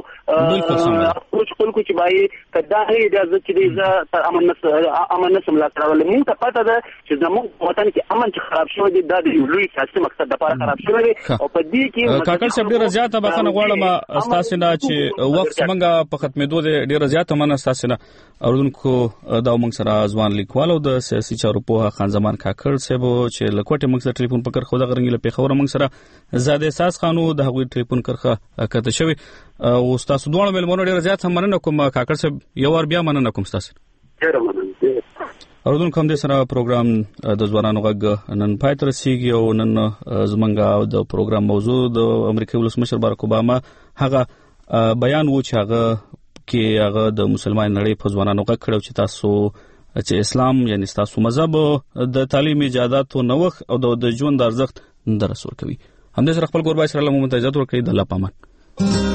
بالکل خپل کو چې بای کدا هي اجازه چې د امن نس امن نس ملا تراول موږ ته پته ده چې زموږ وطن کې امن چې خراب شوی دی د لوی سیاسي مقصد لپاره خراب شوی دی او په دې کې کاکل صاحب ډیره زیاته بخنه غواړم استاسو نه چې وخت څنګه په ختمېدو دی ډیره زیاته من استاسو نه اوردونکو دا موږ سره ځوان لیکوالو د سیاسي چارو په خان زمان کاکل صاحب چې لکوټه موږ سره ټلیفون پکړ خو دا غرنګ له پیښور موږ سره زاده احساس خانو د هغوی ټلیفون کرخه کته شوی او تاسو دوه ملمنو ډیر زیات مننه کوم کاکړ صاحب یو ور بیا مننه کوم تاسو ډیر مننه اوردون کوم د سره پروګرام د ځوانانو غږ نن پای تر رسیدي او نن زمونږه د پروګرام موضوع د امریکای ولسمشر باراک اوباما هغه بیان و چې هغه کې هغه د مسلمان نړۍ په ځوانانو غږ کړو چې تاسو چې اسلام یعنی تاسو مذهب د تعلیم ایجادات او نوښت او د ژوند ارزښت درس ورکوي همدې سره خپل قربای سره له ممتازات ورکړي د الله پامان